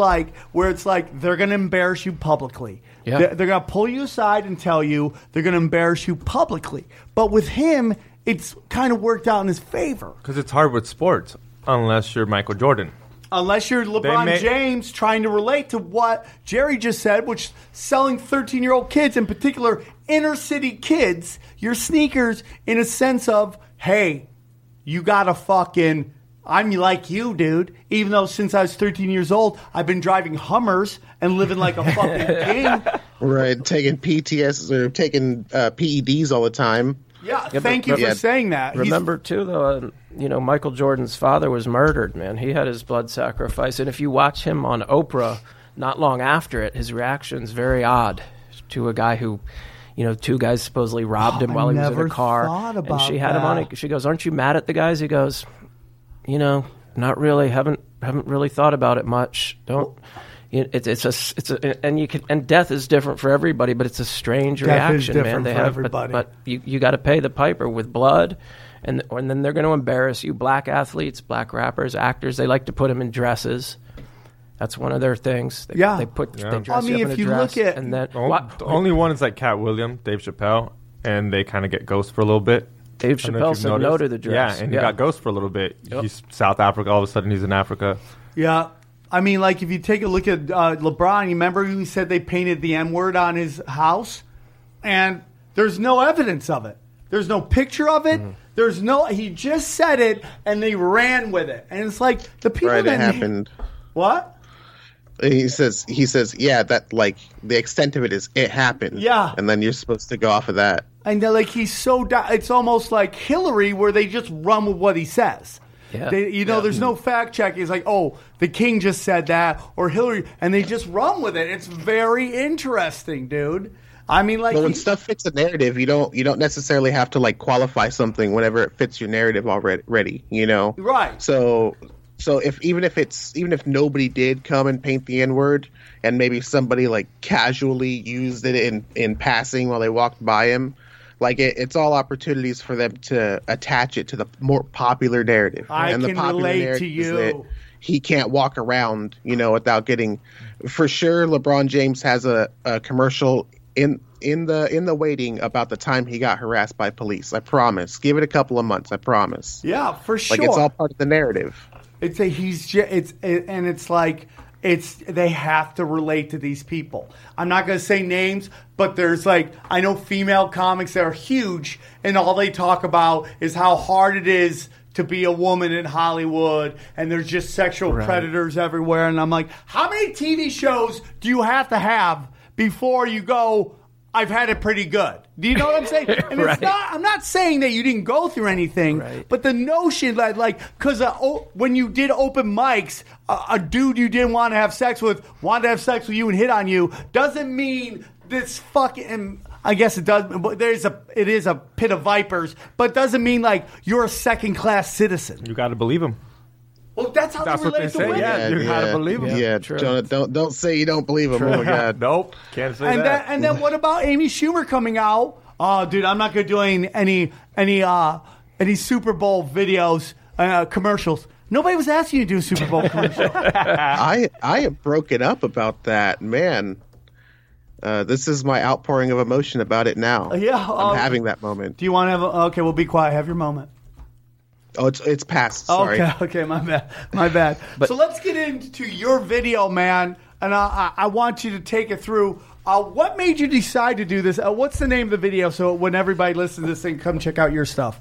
like they're going to embarrass you publicly. Yeah. They're going to pull you aside and tell you they're going to embarrass you publicly. But with him, it's kind of worked out in his favor. Because it's hard with sports, unless you're Michael Jordan. Unless you're LeBron James trying to relate to what Jerry just said, which selling 13-year-old kids, in particular inner-city kids, your sneakers in a sense of, hey, you got to fucking, I'm like you, dude. Even though since I was 13 years old, I've been driving Hummers and living like a fucking king. Right, taking PTS or taking PEDs all the time. Yeah, thank you for saying that. Remember, too, though, Michael Jordan's father was murdered, man. He had his blood sacrifice. And if you watch him on Oprah, not long after it, his reaction's very odd to a guy who, two guys supposedly robbed him while he was in a car. And she had him on it. She goes, aren't you mad at the guys? He goes, not really. Haven't really thought about it much. Don't... And death is different for everybody, but it's a strange reaction, man. They have, everybody. But you got to pay the piper with blood, and then they're going to embarrass you. Black athletes, black rappers, actors, they like to put them in dresses. That's one of their things. They dress you up in a dress. Look at, and then the only one is like Cat Williams, Dave Chappelle, and they kind of get ghost for a little bit. Dave Chappelle said no to the dress. Yeah, and he got ghost for a little bit. Yep. He's South Africa. All of a sudden, he's in Africa. Yeah. I mean, like, if you take a look at LeBron, you remember he said they painted the N-word on his house? And there's no evidence of it. There's no picture of it. He just said it, and they ran with it. And it's like, the people it happened. What? He says, yeah, that, like, the extent of it is, it happened. Yeah. And then you're supposed to go off of that. And they're like, it's almost like Hillary, where they just run with what he says. Yeah. There's no fact check. It's like, oh, the king just said that, or Hillary, and they just run with it. It's very interesting, dude. I mean, like, when stuff fits a narrative, you don't necessarily have to like qualify something whenever it fits your narrative already. Right. So even if nobody did come and paint the N-word, and maybe somebody like casually used it in passing while they walked by him. Like, it's all opportunities for them to attach it to the more popular narrative. And the popular relate to you. Is that he can't walk around, without getting. For sure, LeBron James has a commercial in the waiting about the time he got harassed by police. I promise. Give it a couple of months. I promise. Yeah, for sure. Like, it's all part of the narrative. They have to relate to these people. I'm not going to say names, but there's I know female comics that are huge, and all they talk about is how hard it is to be a woman in Hollywood, and there's just sexual predators everywhere. And I'm like, how many TV shows do you have to have before you go, I've had it pretty good? Do you know what I'm saying? And I'm not saying that you didn't go through anything, but the notion that, because when you did open mics, a dude you didn't want to have sex with wanted to have sex with you and hit on you, doesn't mean this fucking. I guess it does. But it is a pit of vipers, but doesn't mean you're a second class citizen. You got to believe him. Well, that's how they relate to women. Yeah, you gotta believe them. Yeah, Jonah, don't say you don't believe them. Oh my God, nope, can't say that. And then what about Amy Schumer coming out? Oh, dude, I'm not gonna do any Super Bowl videos, commercials. Nobody was asking you to do a Super Bowl commercial. I am broken up about that, man. This is my outpouring of emotion about it now. I'm having that moment. Do you want to have? Okay, well, be quiet. Have your moment. Oh, it's past. Sorry. Okay, my bad. So let's get into your video, man, and I want you to take it through. What made you decide to do this? What's the name of the video? So when everybody listens to this thing, come check out your stuff.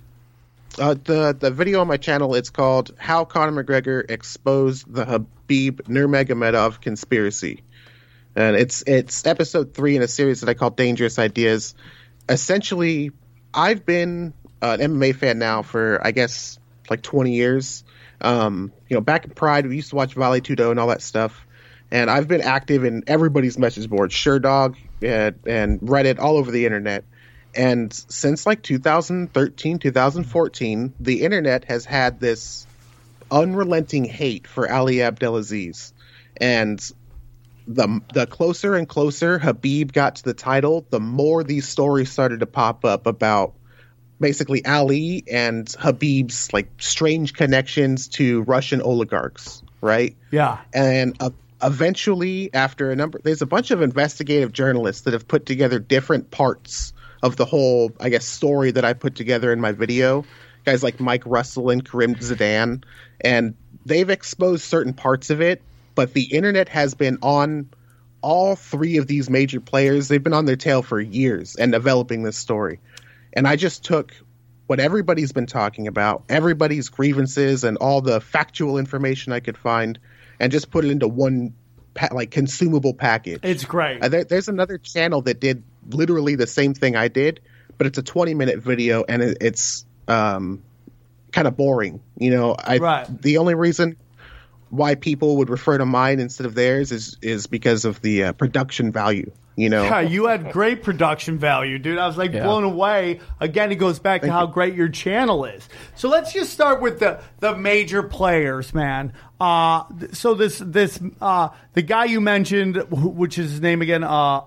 The video on my channel, it's called "How Conor McGregor Exposed the Khabib Nurmagomedov Conspiracy," and it's episode 3 in a series that I call Dangerous Ideas. Essentially, I've been an MMA fan now for, I guess, like 20 years. Back in Pride, we used to watch Vale Tudo and all that stuff. And I've been active in everybody's message board, SureDog and Reddit, all over the internet. And since like 2013, 2014, the internet has had this unrelenting hate for Ali Abdelaziz. And the closer and closer Khabib got to the title, the more these stories started to pop up about basically Ali and Khabib's like strange connections to Russian oligarchs, right? Yeah. And eventually, after there's a bunch of investigative journalists that have put together different parts of the whole, I guess, story that I put together in my video. Guys like Mike Russell and Karim Zidan, and they've exposed certain parts of it, but the internet has been on all 3 of these major players. They've been on their tail for years and developing this story. And I just took what everybody's been talking about, everybody's grievances and all the factual information I could find, and just put it into one consumable package. It's great. There's another channel that did literally the same thing I did, but it's a 20-minute video, and it's kind of boring. Right. The only reason why people would refer to mine instead of theirs is because of the production value. Yeah, you had great production value, dude. I was blown away. Again, it goes back to how great your channel is. So let's just start with the major players, man. So the guy you mentioned, which is his name again,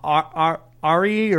Ali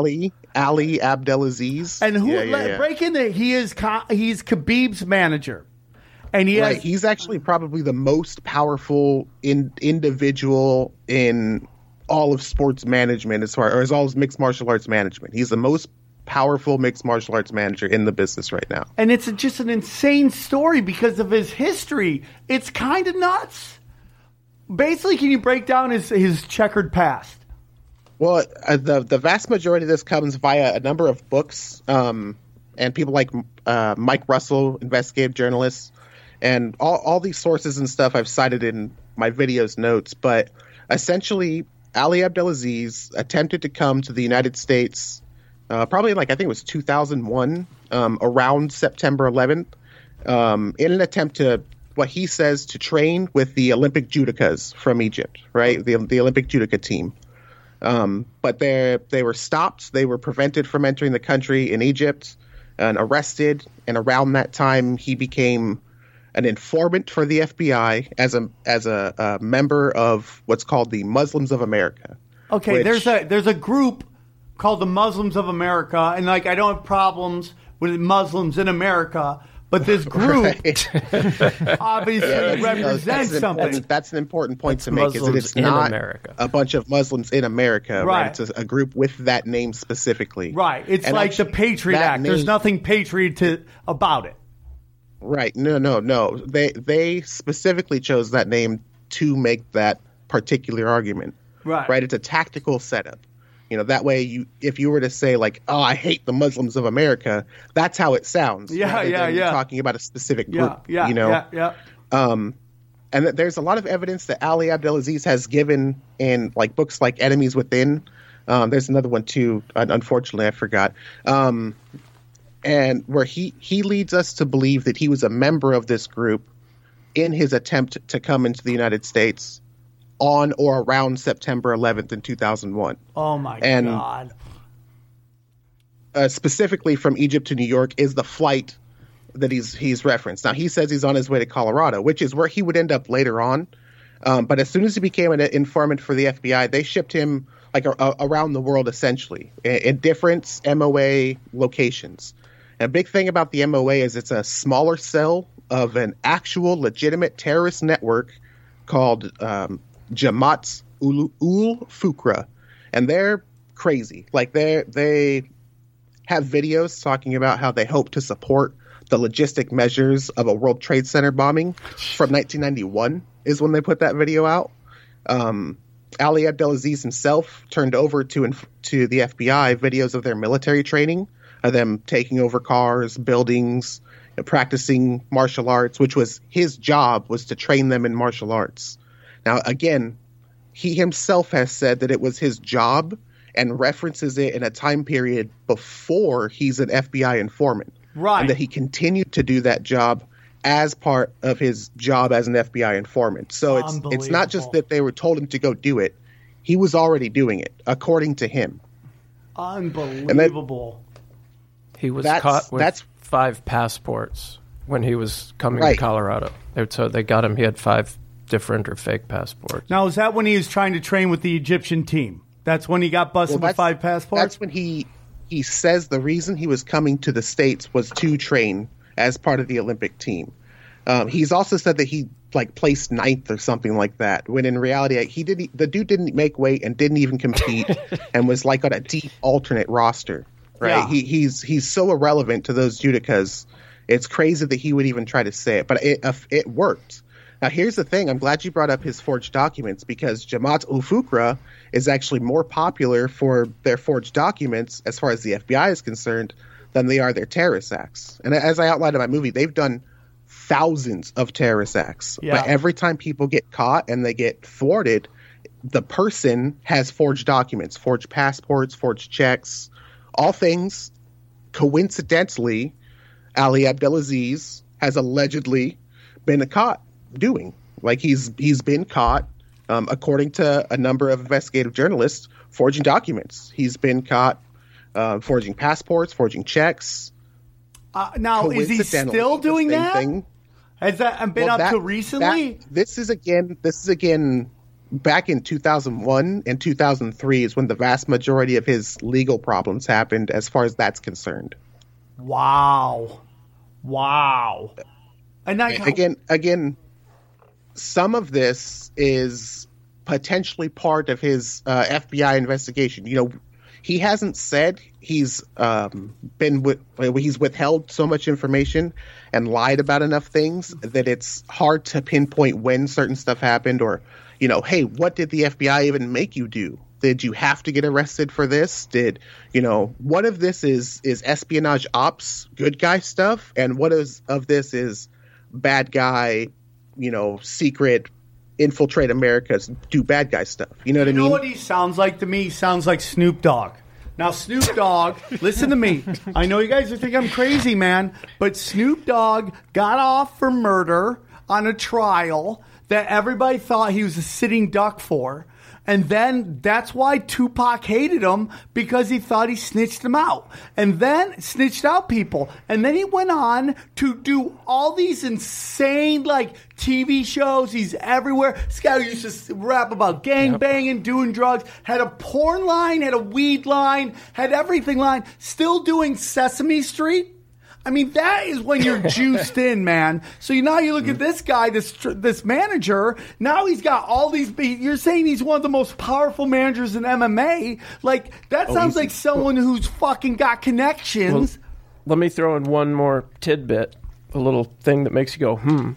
Abdelaziz, and break in there. He's Khabib's manager. And he's actually probably the most powerful individual in all of sports management as all as mixed martial arts management. He's the most powerful mixed martial arts manager in the business right now. And it's just an insane story because of his history. It's kind of nuts. Basically, can you break down his checkered past? Well, the vast majority of this comes via a number of books and people like Mike Russell, investigative journalists, and all these sources and stuff I've cited in my video's notes. But essentially, Ali Abdelaziz attempted to come to the United States probably I think it was 2001, around September 11th, in an attempt to, what he says, to train with the Olympic Judicas from Egypt, right? The Olympic Judica team. But they were stopped. They were prevented from entering the country in Egypt and arrested. And around that time, he became an informant for the FBI as a member of what's called the Muslims of America. Okay, there's a group called the Muslims of America, and I don't have problems with Muslims in America, but this group obviously represents something. That's an important point to make, is that it's not a bunch of Muslims in America, right? It's a group with that name specifically. Right. It's like the Patriot Act. There's nothing patriot about it. Right. No. They specifically chose that name to make that particular argument. Right. It's a tactical setup. That way, if you were to say I hate the Muslims of America, that's how it sounds. Yeah. Talking about a specific group. Yeah. And there's a lot of evidence that Ali Abdelaziz has given in books like Enemies Within. There's another one too. Unfortunately, I forgot. And where he leads us to believe that he was a member of this group in his attempt to come into the United States on or around September 11th in 2001. Oh, my God. Specifically from Egypt to New York is the flight that he's referenced. Now, he says he's on his way to Colorado, which is where he would end up later on. But as soon as he became an informant for the FBI, they shipped him like around the world, essentially, in different MOA locations. And a big thing about the MOA is it's a smaller cell of an actual legitimate terrorist network called Jamaat ul-Fuqra. And they're crazy. Like they have videos talking about how they hope to support the logistic measures of a World Trade Center bombing from 1991 is when they put that video out. Ali Abdelaziz himself turned over to the FBI videos of their military training, of them taking over cars, buildings, practicing martial arts, which was his job, was to train them in martial arts. Now, again, he himself has said that it was his job and references it in a time period before he's an FBI informant. Right. And that he continued to do that job as part of his job as an FBI informant. So it's not just that they were told him to go do it. He was already doing it, according to him. Unbelievable. He was caught with 5 passports when he was coming to Colorado. So they got him. He had 5 different or fake passports. Now, is that when he was trying to train with the Egyptian team? That's when he got busted with 5 passports? That's when he says the reason he was coming to the States was to train as part of the Olympic team. He's also said that he placed 9th or something like that, when in reality the dude didn't make weight and didn't even compete and was on a deep alternate roster. Right? Yeah. He's so irrelevant to those judicas. It's crazy that he would even try to say it, but it worked. Now, here's the thing. I'm glad you brought up his forged documents, because Jamaat ul-Fuqra is actually more popular for their forged documents, as far as the FBI is concerned, than they are their terrorist acts. And as I outlined in my movie, they've done thousands of terrorist acts. Yeah. But every time people get caught and they get thwarted, the person has forged documents, forged passports, forged checks, all things coincidentally Ali Abdelaziz has allegedly been caught doing. He's been caught, according to a number of investigative journalists, forging documents. He's been caught forging passports, forging checks. Now, is he still doing that? Has that been up to recently? This is again back in 2001 and 2003 is when the vast majority of his legal problems happened, as far as that's concerned. Wow. And again, some of this is potentially part of his FBI investigation. He hasn't said he's withheld so much information and lied about enough things that it's hard to pinpoint when certain stuff happened, or, hey, what did the FBI even make you do? Did you have to get arrested for this? What of this is espionage ops, good guy stuff, and what of this is bad guy, secret, infiltrate America, do bad guy stuff. You know what I mean? You know what he sounds like to me? He sounds like Snoop Dogg. Now, Snoop Dogg, listen to me. I know you guys think I'm crazy, man, but Snoop Dogg got off for murder on a trial that everybody thought he was a sitting duck for. And then that's why Tupac hated him, because he thought he snitched him out. And then snitched out people. And then he went on to do all these insane, TV shows. He's everywhere. This guy used to rap about gangbanging, doing drugs, had a porn line, had a weed line, had everything line, still doing Sesame Street. I mean, that is when you're juiced in, man. So now you look at this guy, this manager. Now he's got all these. You're saying he's one of the most powerful managers in MMA. That sounds like someone who's fucking got connections. Well, let me throw in one more tidbit, a little thing that makes you go,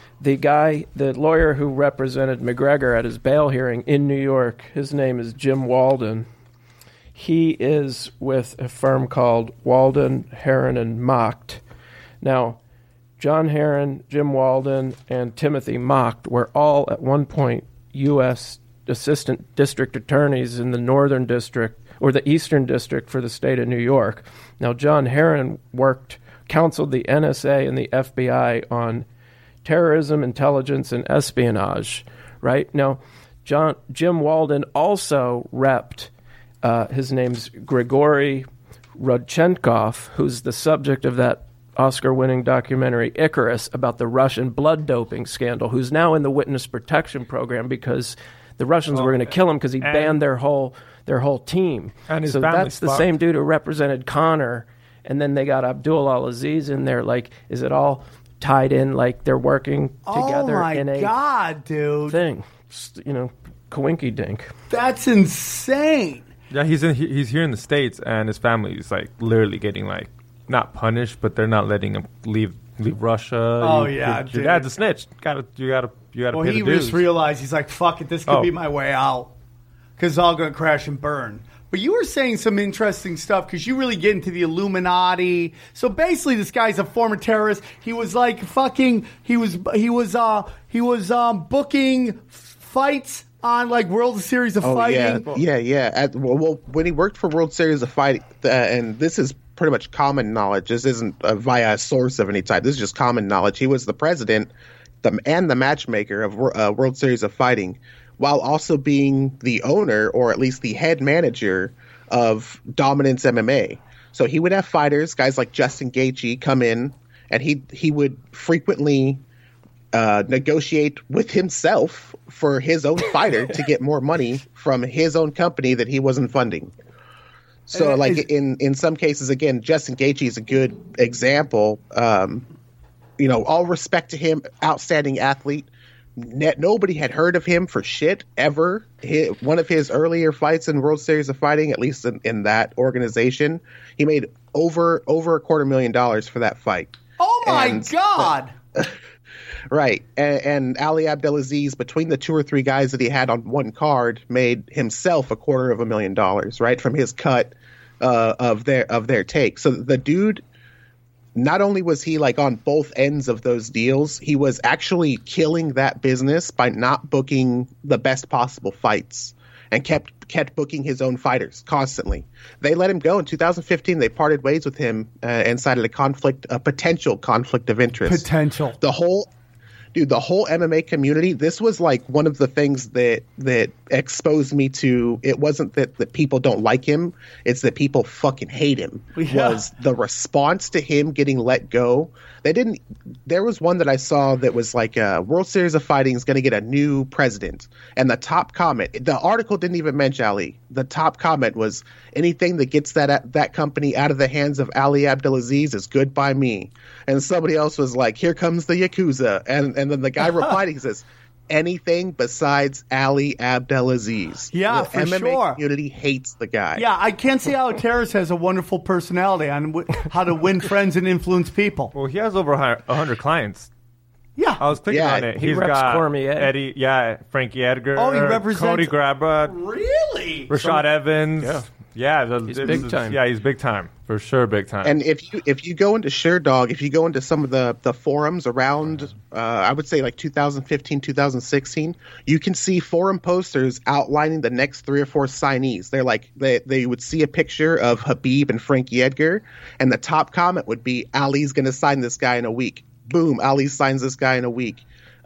The lawyer who represented McGregor at his bail hearing in New York, his name is Jim Walden. He is with a firm called Walden, Heron, and Macht. Now, John Heron, Jim Walden, and Timothy Macht were all at one point U.S. assistant district attorneys in the Northern District or the Eastern District for the state of New York. Now, John Heron counseled the NSA and the FBI on terrorism, intelligence, and espionage. Right now, Jim Walden also repped. His name's Grigory Rodchenkov, who's the subject of that Oscar-winning documentary Icarus about the Russian blood doping scandal, who's now in the witness protection program because the Russians were going to kill him because he banned their whole team. And his so that's the fucked. same dude who represented Connor, and then they got Abdul Al-Aziz in there. Like, is it all tied in? Like they're working together in a God, dude. thing, coinky dink. That's insane. Yeah, he's here in the States, and his family is like literally getting like not punished, but they're not letting him leave Russia. Oh, your dude. dad's a snitch. You gotta Well, pay he the dues. just realized, he's like, fuck it, this could be my way out. Because it's all going to crash and burn. But you were saying some interesting stuff because you really get into the Illuminati. So basically, this guy's a former terrorist. He was like fucking. He was booking fights on like World Series of Fighting. Yeah. Well, when he worked for World Series of Fighting, and this is pretty much common knowledge. This isn't via a source of any type. This is just common knowledge. He was the president and the matchmaker of World Series of Fighting, while also being the owner, or at least the head manager, of Dominance MMA. So he would have fighters, guys like Justin Gaethje, come in, and he would frequently negotiate with himself for his own fighter to get more money from his own company that he wasn't funding. So, in some cases, again, Justin Gaethje is a good example. All respect to him, outstanding athlete. Nobody had heard of him for shit ever. One of his earlier fights in World Series of Fighting, at least in that organization, he made over $250,000 for that fight. Oh my God! Right, and Ali Abdelaziz, between the 2 or 3 guys that he had on one card, made himself $250,000, right, from his cut of their take. So the dude, not only was he like on both ends of those deals, he was actually killing that business by not booking the best possible fights, and kept booking his own fighters constantly. They let him go in 2015. They parted ways with him and cited a potential conflict of interest. The whole MMA community, this was like one of the things that exposed me to, it wasn't that people don't like him, it's that people fucking hate him. Yeah. Was the response to him getting let go. There was one that I saw that was like World Series of Fighting is going to get a new president, and the top comment, the article didn't even mention Ali. The top comment was, anything that gets that company out of the hands of Ali Abdelaziz is good by me. And somebody else was like, here comes the Yakuza. And then the guy replied, he says, anything besides Ali Abdelaziz. Yeah, the for MMA sure. community hates the guy. Yeah, I can't see how a terrorist has a wonderful personality on how to win friends and influence people. Well, he has over 100 clients. Yeah. I was clicking on it. He reps got Cormier. Eddie, Frankie Edgar. Oh, he represents Cody Grabba. Really? Rashad Evans. Yeah. He's big time. Yeah, he's big time. For sure, big time. And if you go into SureDog, if you go into some of the forums around, I would say like 2015, 2016, you can see forum posters outlining the next 3 or 4 signees. They're like, they would see a picture of Habib and Frankie Edgar, and the top comment would be, Ali's going to sign this guy in a week. Boom, Ali signs this guy in a week.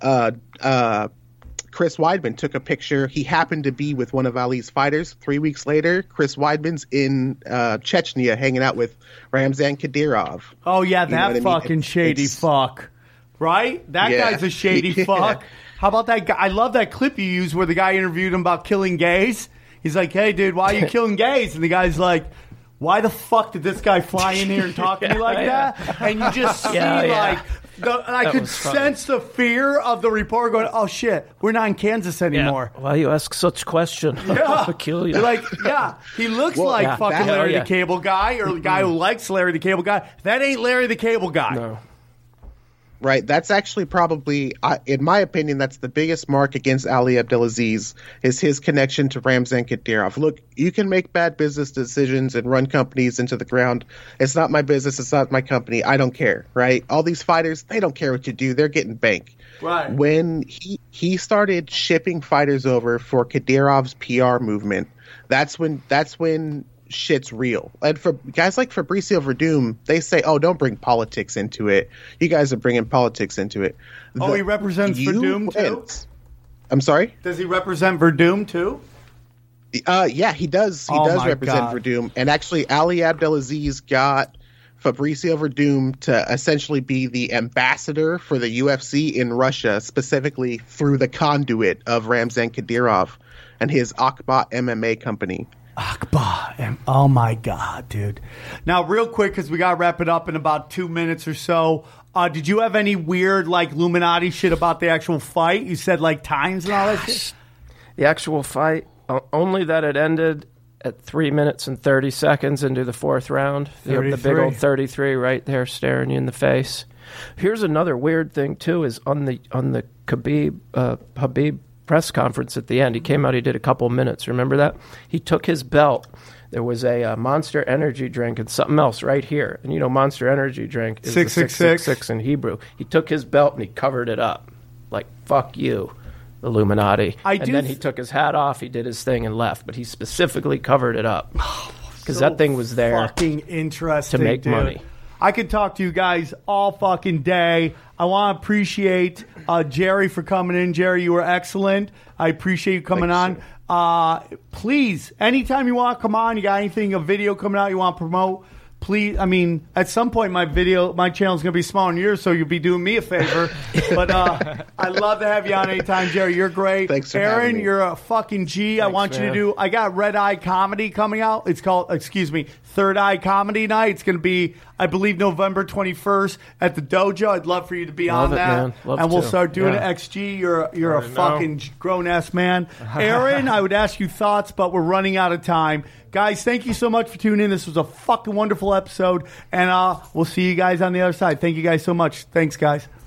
Chris Weidman took a picture. He happened to be with one of Ali's fighters. 3 weeks later, Chris Weidman's in Chechnya hanging out with Ramzan Kadyrov. Oh, yeah, that fucking shady fuck. Right? That guy's a shady fuck. How about that guy? I love that clip you used where the guy interviewed him about killing gays. He's like, hey, dude, why are you killing gays? And the guy's like, why the fuck did this guy fly in here and talk to me like that? And you just see I could sense the fear of the reporter going, oh shit, we're not in Kansas anymore. Yeah. Why you ask such question? Yeah. Peculiar. Like, yeah, he looks like fucking Larry the Cable Guy, or the guy who likes Larry the Cable Guy. That ain't Larry the Cable Guy. No. Right, that's actually probably, in my opinion, that's the biggest mark against Ali Abdelaziz, is his connection to Ramzan Kadyrov. Look, you can make bad business decisions and run companies into the ground. It's not my business. It's not my company. I don't care, right? All these fighters, they don't care what you do. They're getting bank. Right. When he started shipping fighters over for Kadyrov's PR movement, that's when shit's real. And for guys like Fabricio Verdum, they say, oh, don't bring politics into it. You guys are bringing politics into it. He represents Verdum too? I'm sorry? Does he represent Verdum too? Yeah, he does. He does represent Verdum. And actually, Ali Abdelaziz got Fabricio Verdum to essentially be the ambassador for the UFC in Russia, specifically through the conduit of Ramzan Kadyrov and his Akba MMA company. Akba. Oh, my God, dude. Now, real quick, because we got to wrap it up in about 2 minutes or so. Did you have any weird, like, Illuminati shit about the actual fight? You said, like, times and all that shit? The actual fight, only that it ended at 3 minutes and 30 seconds into the fourth round. The big old 33 right there staring you in the face. Here's another weird thing, too, is on the Habib press conference at the end, he came out, he did a couple minutes. Remember that? He took his belt. There was a Monster Energy drink and something else right here. And, you know, Monster Energy drink is 666 in Hebrew. He took his belt and he covered it up. Like, fuck you, Illuminati. Then he took his hat off, he did his thing and left. But he specifically covered it up. Because that thing was there fucking interesting, to make money. I could talk to you guys all fucking day. I want to appreciate Jerry for coming in. Jerry, you were excellent. I appreciate you coming on. Please, anytime you want to come on, you got anything, a video coming out you want to promote, please. I mean, at some point my channel is going to be smaller than yours, so you'll be doing me a favor. But I'd love to have you on anytime, Jerry. You're great. Thanks for Aaron, having me. you're a fucking G. Thanks, I want you man. to do, I got Red Eye Comedy coming out. It's called, Third Eye Comedy Night. It's going to be, I believe, November 21st at the Dojo. I'd love for you to be on it, that. man. Love and we'll to. start doing Yeah. it. XG, you're a fucking grown-ass man. Aaron, I would ask you thoughts, but we're running out of time. Guys, thank you so much for tuning in. This was a fucking wonderful episode, and we'll see you guys on the other side. Thank you guys so much. Thanks, guys.